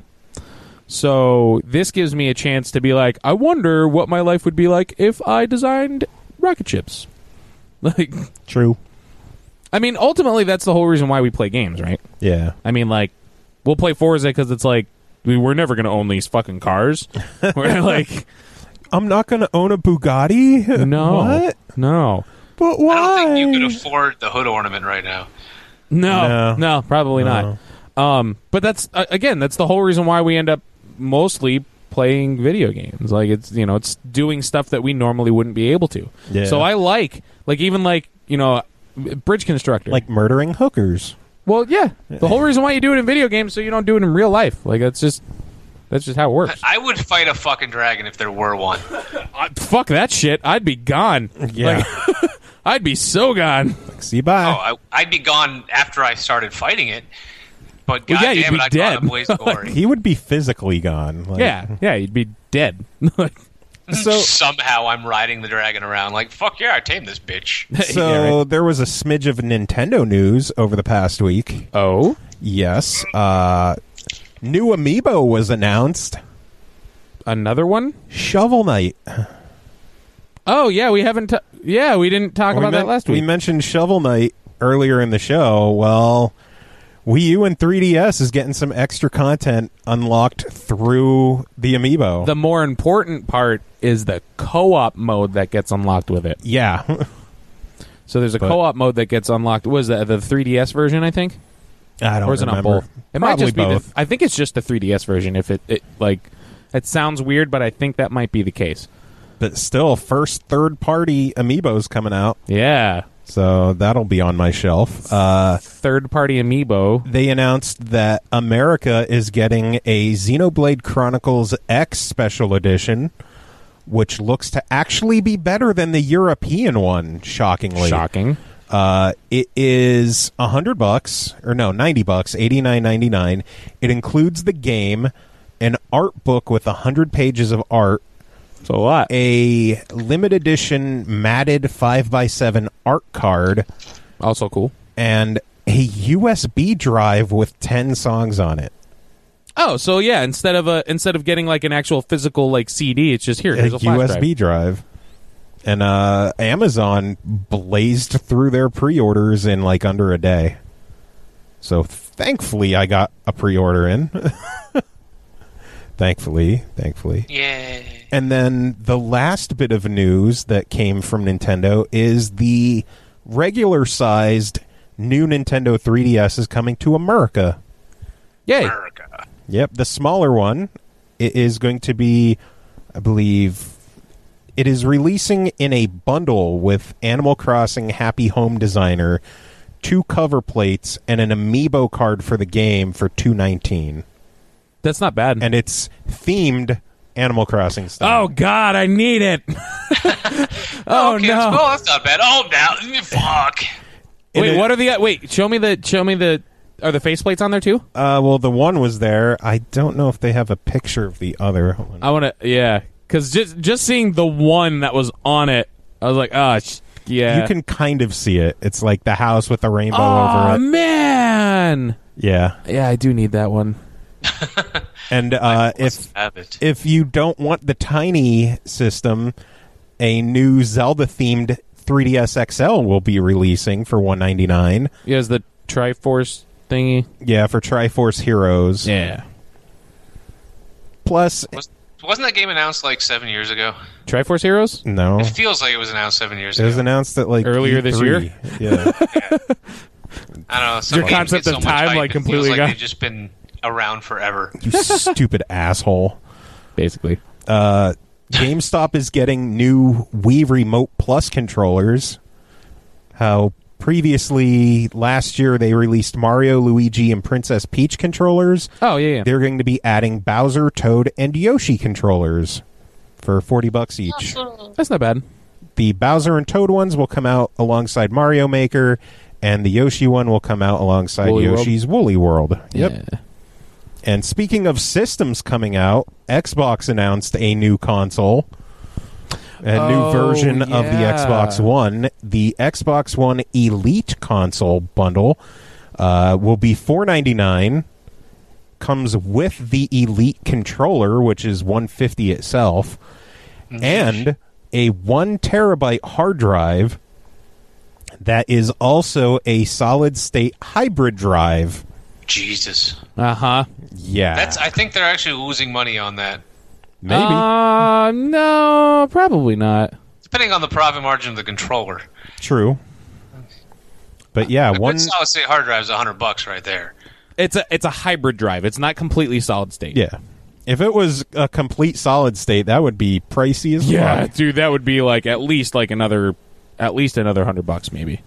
So this gives me a chance to be like, I wonder what my life would be like if I designed rocket ships. Like, True. I mean, ultimately, that's the whole reason why we play games, right? Yeah. I mean, like, we'll play Forza because it's like, we, we're never going to own these fucking cars. We're like, I'm not going to own a Bugatti? no. What? No. But why? I don't think you could afford the hood ornament right now. No. No. No, probably No. not. Um, but that's, uh, again, that's the whole reason why we end up mostly playing video games. Like, it's, you know, it's doing stuff that we normally wouldn't be able to. Yeah. So I like, like, even like, you know, bridge constructor. Like murdering hookers. Well, yeah. The whole reason why you do it in video games so you don't do it in real life. Like, that's just that's just how it works. I would fight a fucking dragon if there were one. I, fuck that shit. I'd be gone. Yeah. Like, I'd be so gone. Like, see, bye. Oh, I, I'd be gone after I started fighting it. But Well, yeah, you'd goddamn be it, I'd dead. gone a blaze of glory. He would be physically gone. Like, Yeah. Yeah, you'd be dead. So, Somehow I'm riding the dragon around like, fuck yeah, I tamed this bitch. so Yeah, right. there was a smidge of Nintendo news over the past week. Oh? Yes. Uh, new Amiibo was announced. Another one? Shovel Knight. Oh, yeah, we haven't... T- yeah, we didn't talk We about that men- last We week. mentioned Shovel Knight earlier in the show. Well, Wii U and three D S is getting some extra content unlocked through the Amiibo. The more important part is the co-op mode that gets unlocked with it. yeah. So there's a But- co-op mode that gets unlocked. Was that the three D S version, I think? I don't Or is it on remember. both? It might Probably just be both. the, I think it's just the three D S version. If it, it like, it sounds weird, but I think that might be the case. But still, first third-party Amiibos coming out. Yeah, So that'll be on my shelf. Uh, third-party amiibo. they announced that America is getting a Xenoblade Chronicles X Special Edition, which looks to actually be better than the European one, shockingly. Shocking. Uh, it is a hundred bucks, or no, ninety bucks, eighty nine ninety nine. It includes the game, an art book with a hundred pages of art, So a lot. a limited edition matted five by seven art card, Also cool. and a U S B drive with ten songs on it. Oh, so yeah, instead of a instead of getting like an actual physical like C D, it's just here. Here's a, A flash U S B drive. drive. And uh, Amazon blazed through their pre-orders in like under a day. So thankfully, I got a pre-order in. thankfully, thankfully. Yeah. And then the last bit of news that came from Nintendo is the regular-sized new Nintendo three D S is coming to America. Yay! America. Yep, the smaller one it is going to be, I believe, it is releasing in a bundle with Animal Crossing Happy Home Designer, two cover plates, and an amiibo card for the game for two nineteen. That's not bad. And it's themed Animal Crossing style. Oh God, I need it. oh okay, no! well, that's not bad. Oh, now, fuck. And Wait, it- what are the? Wait, show me the. Show me the. Are the faceplates on there too? Uh, well, the one was there. I don't know if they have a picture of the other one. I want to. Yeah, because just just seeing the one that was on it, I was like, oh, sh- yeah. You can kind of see it. It's like the house with the rainbow Oh over it. man! Yeah. Yeah, I do need that one. And uh, if Have it. if you don't want the tiny system, a new Zelda-themed three D S X L will be releasing for one ninety-nine. Yeah, is the Triforce thingy? Yeah, for Triforce Heroes. Yeah. Plus, Was, wasn't that game announced like seven years ago? Triforce Heroes? no, It feels like it was announced seven years it was ago. announced at like Earlier E this three. year? Yeah. I don't know. Some Your games concept get of so much time, hype, like, it completely feels like gone. they've just been around forever. You stupid asshole. Basically. Uh, GameStop is getting new Wii Remote Plus controllers. how previously last year they released Mario, Luigi, and Princess Peach controllers. Oh yeah, yeah. They're going to be adding Bowser, Toad, and Yoshi controllers for forty bucks each. That's not bad. The Bowser and Toad ones will come out alongside Mario Maker, and the Yoshi one will come out alongside Woolly Yoshi's Woolly World. Yep. Yeah. And speaking of systems coming out, Xbox announced a new console, a Oh, new version of the yeah. Xbox One. The Xbox One Elite console bundle uh, will be four ninety-nine. Comes with the Elite controller, which is one hundred fifty dollars itself, and a one terabyte hard drive that is also a solid state hybrid drive. Jesus. Uh huh. Yeah, That's. I think they're actually losing money on that. maybe. Uh, no, probably not. Depending on the profit margin of the controller. True. But yeah, A one good solid state hard drive is a hundred bucks right there. It's a it's a hybrid drive. It's not completely solid state. yeah. If it was a complete solid state, that would be pricey as Yeah, fuck. dude, that would be like at least like another, at least another hundred bucks maybe.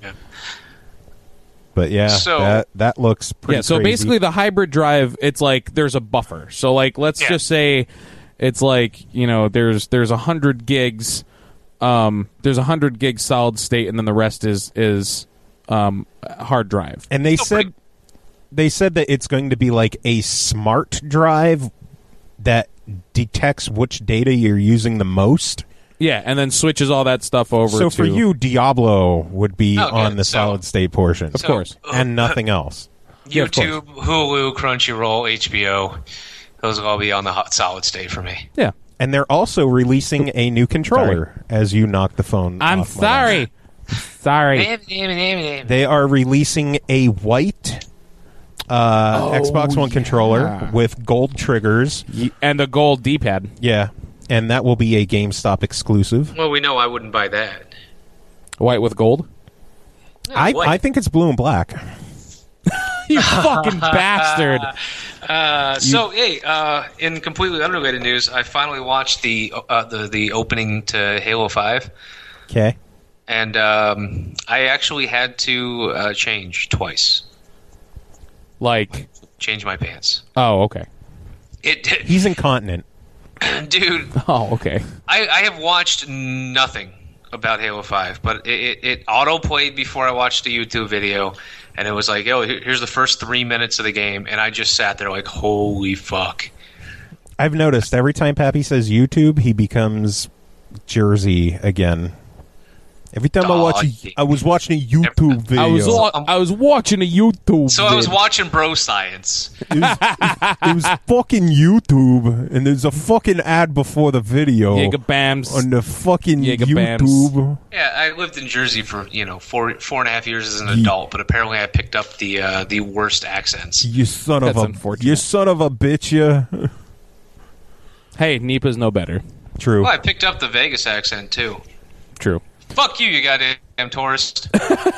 But yeah, So- that that looks pretty Yeah, so crazy. basically the hybrid drive, it's like there's a buffer. So like let's Yeah. just say it's like, you know, there's there's a hundred gigs, um, there's a hundred gigs solid state, and then the rest is is um, hard drive. And they Still said pretty- they said that it's going to be like a smart drive that detects which data you're using the most. Yeah, and then switches all that stuff over. So to, for you, Diablo would be Okay, on the so- solid state portion, of course. and nothing else. Yeah, of course. YouTube, Hulu, Crunchyroll, H B O, those will all be on the hot solid state for me. Yeah, And they're also releasing a new controller as you knock the phone I'm off my sorry, sorry. lap. They are releasing a white uh, Xbox One controller yeah. with gold triggers. Y- and a gold D-pad. Yeah. And that will be a GameStop exclusive. Well, we know I wouldn't buy that. White with gold. I, white. I think it's blue and black. You fucking bastard. Uh, so, hey, uh, in completely unrelated news, I finally watched the uh, the the opening to Halo five, Okay. and um, I actually had to uh, change twice. Like, Change my pants. oh, okay. It, He's incontinent. dude. Oh, okay. I, I have watched nothing about Halo five, but it, it, it auto played before I watched the YouTube video, and it was like, oh, here- here's the first three minutes of the game, and I just sat there like, holy fuck. I've noticed every time Pappy says YouTube, he becomes Jersey again. Every time I Aw, watch, a, yeah. I was watching a YouTube video. I was wa- I was watching a YouTube. So I was vid. watching Bro Science. it, was, it was fucking YouTube, and there's a fucking ad before the video Jaeger Bams. on the fucking Jaeger Bams. YouTube. Yeah, I lived in Jersey for you know four four and a half years as an adult, but apparently I picked up the uh, the worst accents. You son of That's a, unfortunate. you son of a bitch, you. Hey, Nipa's no better. True. Well, I picked up the Vegas accent too. True. Fuck you, you goddamn tourist.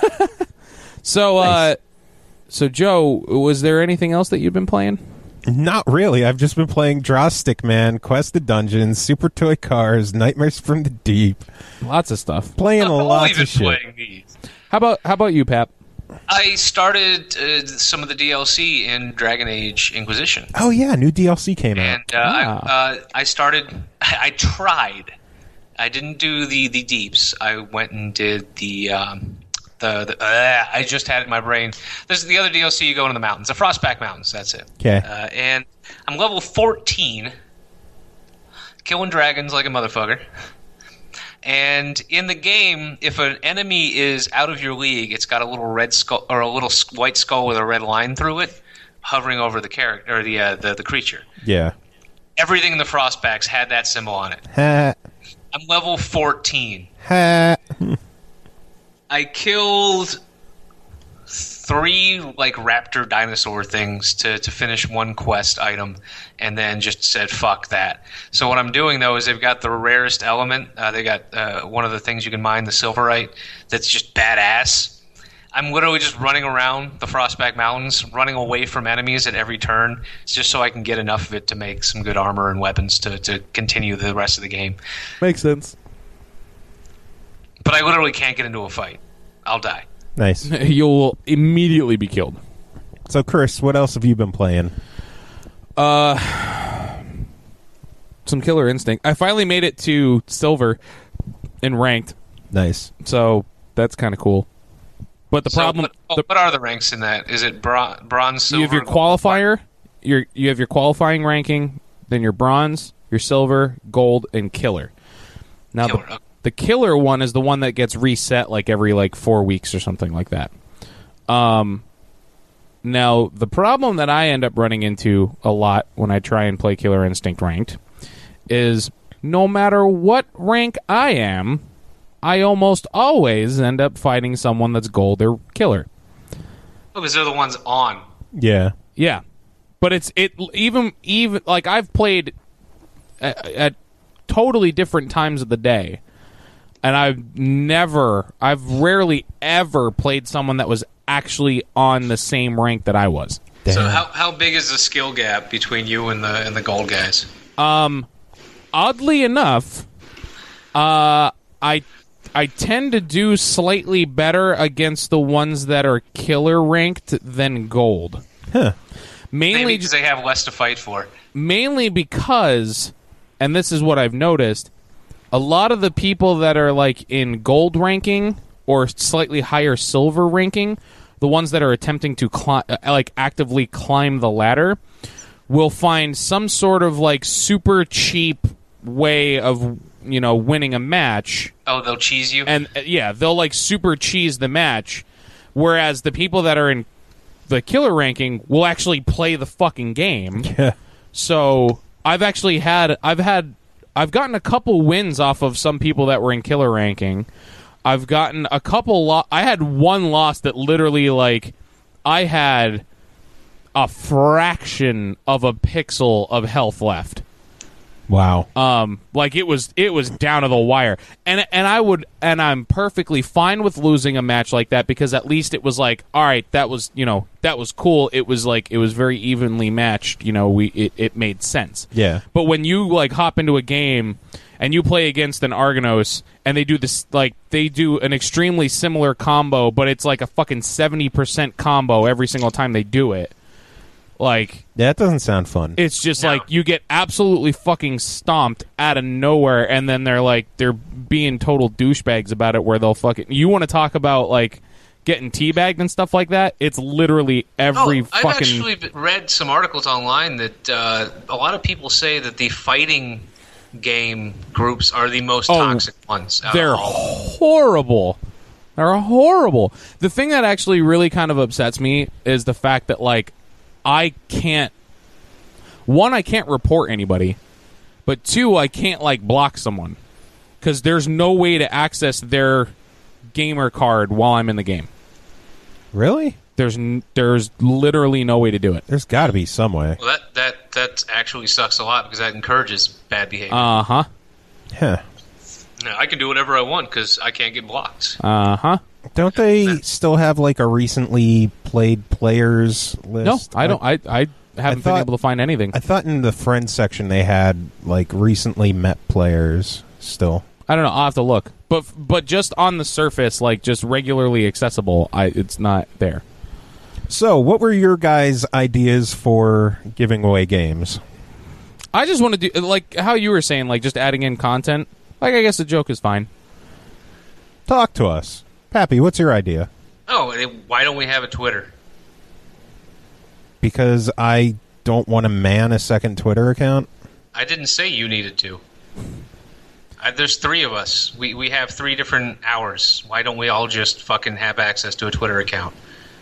So, uh, so Joe, was there anything else that you've been playing? Not really. I've just been playing Draw Stick Man, Quest of Dungeons, Super Toy Cars, Nightmares from the Deep. Lots of stuff. Playing I've only lots been of shit. playing these. How about how about you, Pap? I started uh, some of the D L C in Dragon Age Inquisition. Oh yeah, new D L C came out. And uh, I, uh, I started. I tried. I didn't do the, the deeps. I went and did the um, the. the uh, I just had it in my brain. There's the other D L C. You go into the mountains, the Frostback Mountains. That's it. Okay. Uh, and I'm level fourteen, killing dragons like a motherfucker. And in the game, if an enemy is out of your league, it's got a little red skull or a little s- white skull with a red line through it, hovering over the character or the uh, the, the creature. Yeah. Everything in the Frostbacks had that symbol on it. Ha, I'm level fourteen. ha. I killed three like raptor dinosaur things to, to finish one quest item, and then just said fuck that. So what I'm doing though is they've got the rarest element. Uh, they got uh, one of the things you can mine, the silverite, that's just badass. I'm literally just running around the Frostback Mountains, running away from enemies at every turn, it's just so I can get enough of it to make some good armor and weapons to, to continue the rest of the game. Makes sense. But I literally can't get into a fight. I'll die. Nice. You'll immediately be killed. So, Chris, what else have you been playing? Uh, some Killer Instinct. I finally made it to silver in ranked, Nice. so that's kind of cool. But the So, problem, what, oh, the, what are the ranks in that? Is it bron- bronze, silver? you have your gold? qualifier. Your you have your qualifying ranking, then your bronze, your silver, gold, and killer. Now Killer, the, okay. the killer one is the one that gets reset like every like four weeks or something like that. Um. Now, the problem that I end up running into a lot when I try and play Killer Instinct ranked is no matter what rank I am, I almost always end up fighting someone that's gold or killer. Oh, because they're the ones on. Yeah. Yeah. But it's it even even like I've played at, at totally different times of the day. And I've never I've rarely ever played someone that was actually on the same rank that I was. Damn. So how how big is the skill gap between you and the and the gold guys? Um, oddly enough, uh, I I tend to do slightly better against the ones that are killer ranked than gold. Huh. Mainly, Maybe because they have less to fight for. mainly because, and this is what I've noticed, a lot of the people that are like in gold ranking or slightly higher silver ranking, the ones that are attempting to cli- like actively climb the ladder, will find some sort of like super cheap way of, you know, winning a match. Oh, they'll cheese you? And uh, yeah, they'll like super cheese the match, whereas the people that are in the killer ranking will actually play the fucking game. Yeah. So I've actually had I've had I've gotten a couple wins off of some people that were in killer ranking. I've gotten a couple lo- I had one loss that literally like I had a fraction of a pixel of health left. Wow. Um, like it was, it was down to the wire, and and I would, and I'm perfectly fine with losing a match like that because at least it was like, all right, that was, you know, that was cool. It was like it was very evenly matched. You know, we it, it made sense. Yeah. But when you like hop into a game and you play against an Argonos and they do this, like they do an extremely similar combo, but it's like a fucking seventy percent combo every single time they do it. Like, That doesn't sound fun. it's just No. like you get absolutely fucking stomped out of nowhere, and then they're like they're being total douchebags about it. Where they'll fucking you want to talk about like getting teabagged and stuff like that. It's literally every oh, I've fucking. actually b- read some articles online that uh, a lot of people say that the fighting game groups are the most Oh, toxic ones. out of They're all. horrible. They're horrible. The thing that actually really kind of upsets me is the fact that like I can't. One, I can't report anybody, but two, I can't like block someone because there's no way to access their gamer card while I'm in the game. Really? There's n- there's literally no way to do it. There's got to be some way. Well, that that that actually sucks a lot because that encourages bad behavior. Uh huh. Huh. Now, I can do whatever I want because I can't get blocked. Uh huh. Don't they still have like a recently played players No, list? I don't. I I haven't thought- been able to find anything. I thought in the friends section they had like recently met players still. I don't know. I'll have to look. But but just on the surface, like just regularly accessible, I it's not there. So, what were your guys' ideas for giving away games? I just want to do like how you were saying, like just adding in content. Like I guess a joke is fine. Talk to us. Pappy, what's your idea? Oh, eh, why don't we have a Twitter? Because I don't want to man a second Twitter account. I didn't say you needed to. I, there's three of us. We we have three different hours. Why don't we all just fucking have access to a Twitter account?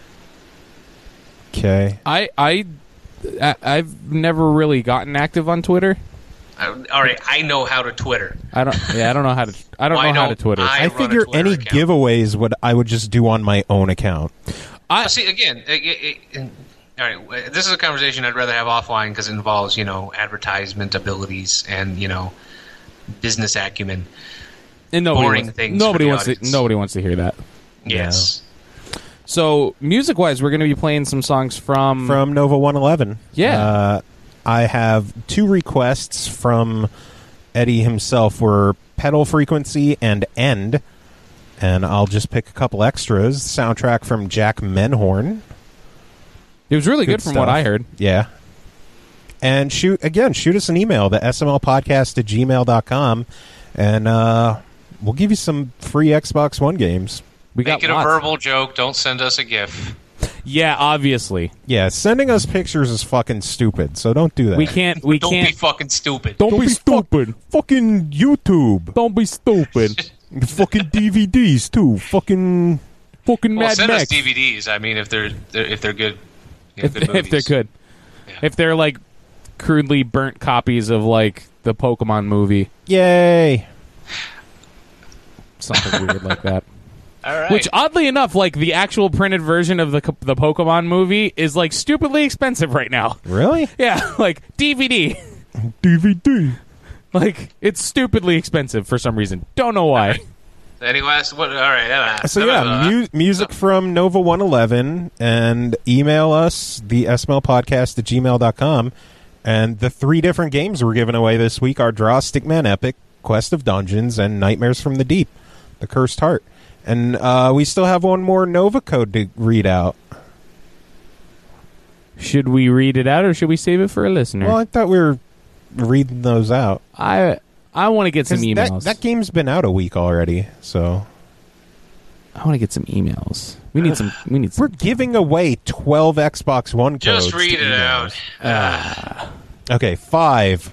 Okay. I I I- I've never really gotten active on Twitter. I, all right, I know how to Twitter. I don't. Yeah, I don't know how to. I don't Why know how to don't Twitter. I- I run a figure Twitter any account. giveaways would I would just do on my own account. I, Well, see, again, it, it, it, all right, this is a conversation I'd rather have offline because it involves, you know, advertisement abilities and, you know, business acumen. and nobody boring wants, things Nobody for the wants to. audience. Nobody wants to hear that. Yes. So music wise, we're going to be playing some songs from. From Nova one eleven. Yeah. Uh, I have two requests from Eddie himself were Pedal Frequency and End. and I'll just pick a couple extras. Soundtrack from Jack Menhorn. It was really good, Good from stuff. what I heard. Yeah. And shoot again, shoot us an email, the S M L podcast at gmail dot com, and uh, we'll give you some free Xbox One games. We Make got it a lots. verbal joke. Don't send us a GIF. Yeah, obviously. Yeah, sending us pictures is fucking stupid, so don't do that. We can't. We Don't can't. be fucking stupid. don't, Don't be be stupid. Fucking YouTube. Don't be stupid. Fucking D V Ds, too. Fucking... Fucking Well, Mad send Max. us D V Ds. I mean, if they're, they're if they're good, you know, if, good if they're movies. good. Yeah. If they're like crudely burnt copies of like the Pokemon movie, Yay! something weird like that. All right. Which, oddly enough, like the actual printed version of the the Pokemon movie is like stupidly expensive right now. Really? Yeah, like D V D. D V D. Like it's stupidly expensive for some reason. Don't know why. Any last? What? All right. Uh, So uh, yeah, uh, mu- music from Nova one eleven, and email us, the S M L podcast at gmail dot com. And the three different games we're giving away this week are Draw Stickman Epic, Quest of Dungeons, and Nightmares from the Deep, The Cursed Heart. And uh, we still have one more Nova code to read out. Should we read it out or should we save it for a listener? Well, I thought we were reading those out. I I want to get some 'Cause emails. That, that game's been out a week already, so... I want to get some emails. We need some. We need some. We're giving away twelve Xbox One codes. just read to it emails. out. Okay, five.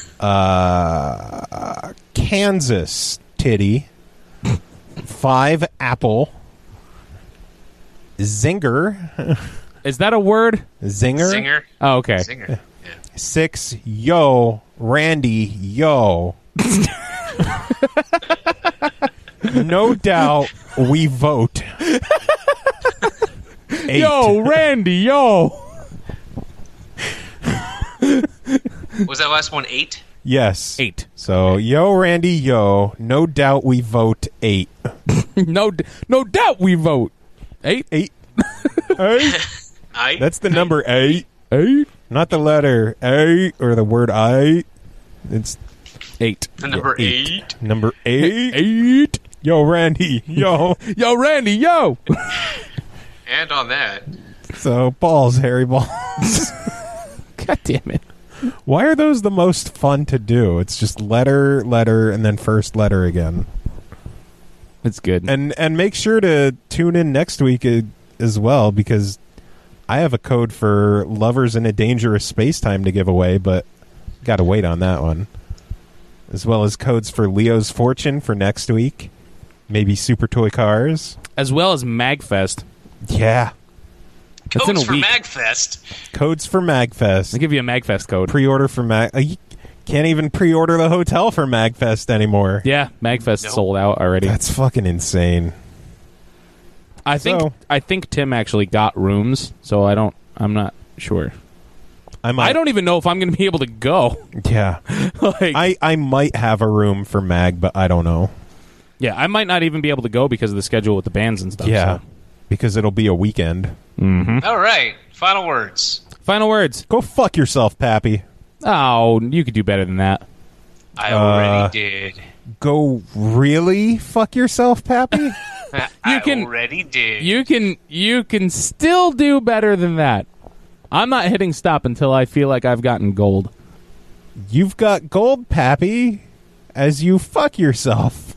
uh, Kansas titty. Five apple. Zinger. Is that a word? Zinger. Singer. Oh, okay. Singer. Yeah. Six. Yo. Randy. Yo. No doubt we vote. Eight. Yo, Randy. Yo. Was that last one eight? Yes. Eight. So, yo, Randy, yo. No doubt we vote eight. No, d- no doubt we vote. Eight. Eight. Eight. I. That's the number eight. Eight. Not the letter eight or the word I. It's Eight. the number yeah, eight. number eight. Eight. Yo, Randy, yo. Yo, Randy. Yo. And on that, So, balls, Harry balls. God damn it. Why are those the most fun to do? It's just letter, letter, and then first letter again. That's good. And and make sure to tune in next week uh, as well, because I have a code for Lovers in a Dangerous Space Time to give away, but got to wait on that one. As well as codes for Leo's Fortune for next week. Maybe Super Toy Cars. As well as Magfest. Yeah. That's in codes a for week. Magfest. Codes for Magfest. I'll give you a Magfest code. Pre-order for Mag... Uh, you can't even pre-order the hotel for Magfest anymore. Yeah, Magfest Nope. sold out already. That's fucking insane. I think So- I think Tim actually got rooms, so I don't. I'm not sure. I might... I don't even know if I'm going to be able to go. Yeah. like, I, I might have a room for Mag, but I don't know. yeah, I might not even be able to go because of the schedule with the bands and stuff. Yeah. Because it'll be a weekend. Mm-hmm. All right. Final words. Final words. Go fuck yourself, Pappy. Oh, you could do better than that. I Uh, already did. Go really fuck yourself, Pappy? I can- already did. You can you can still do better than that. I'm not hitting stop until I feel like I've gotten gold. You've got gold, Pappy, as you fuck yourself.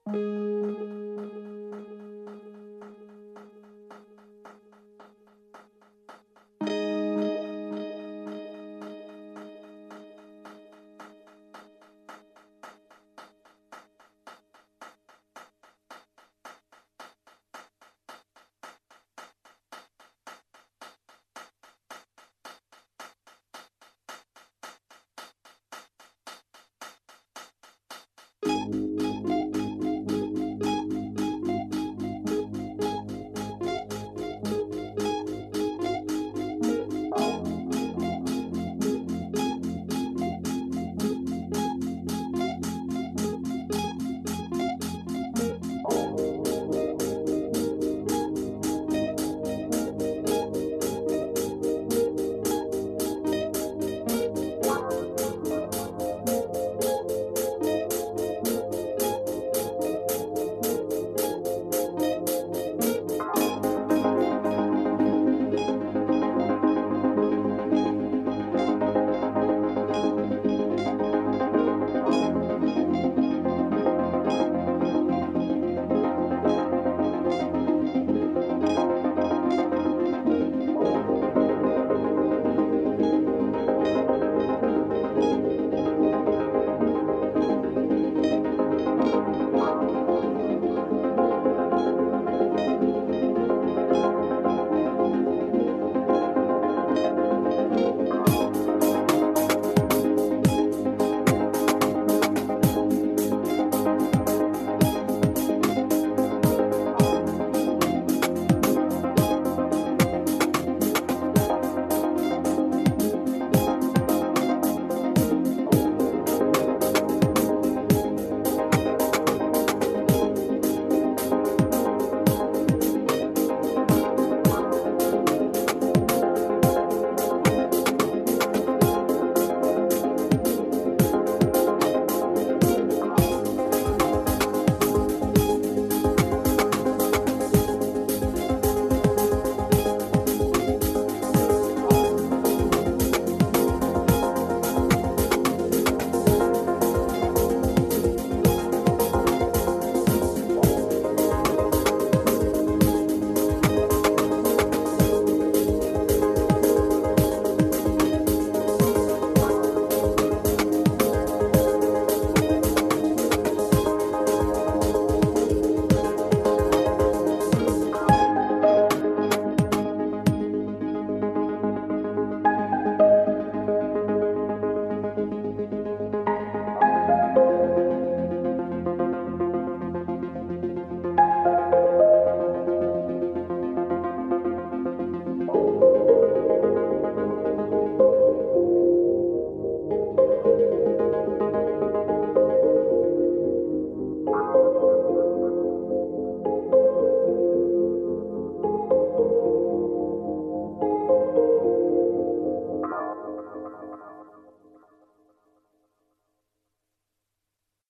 you.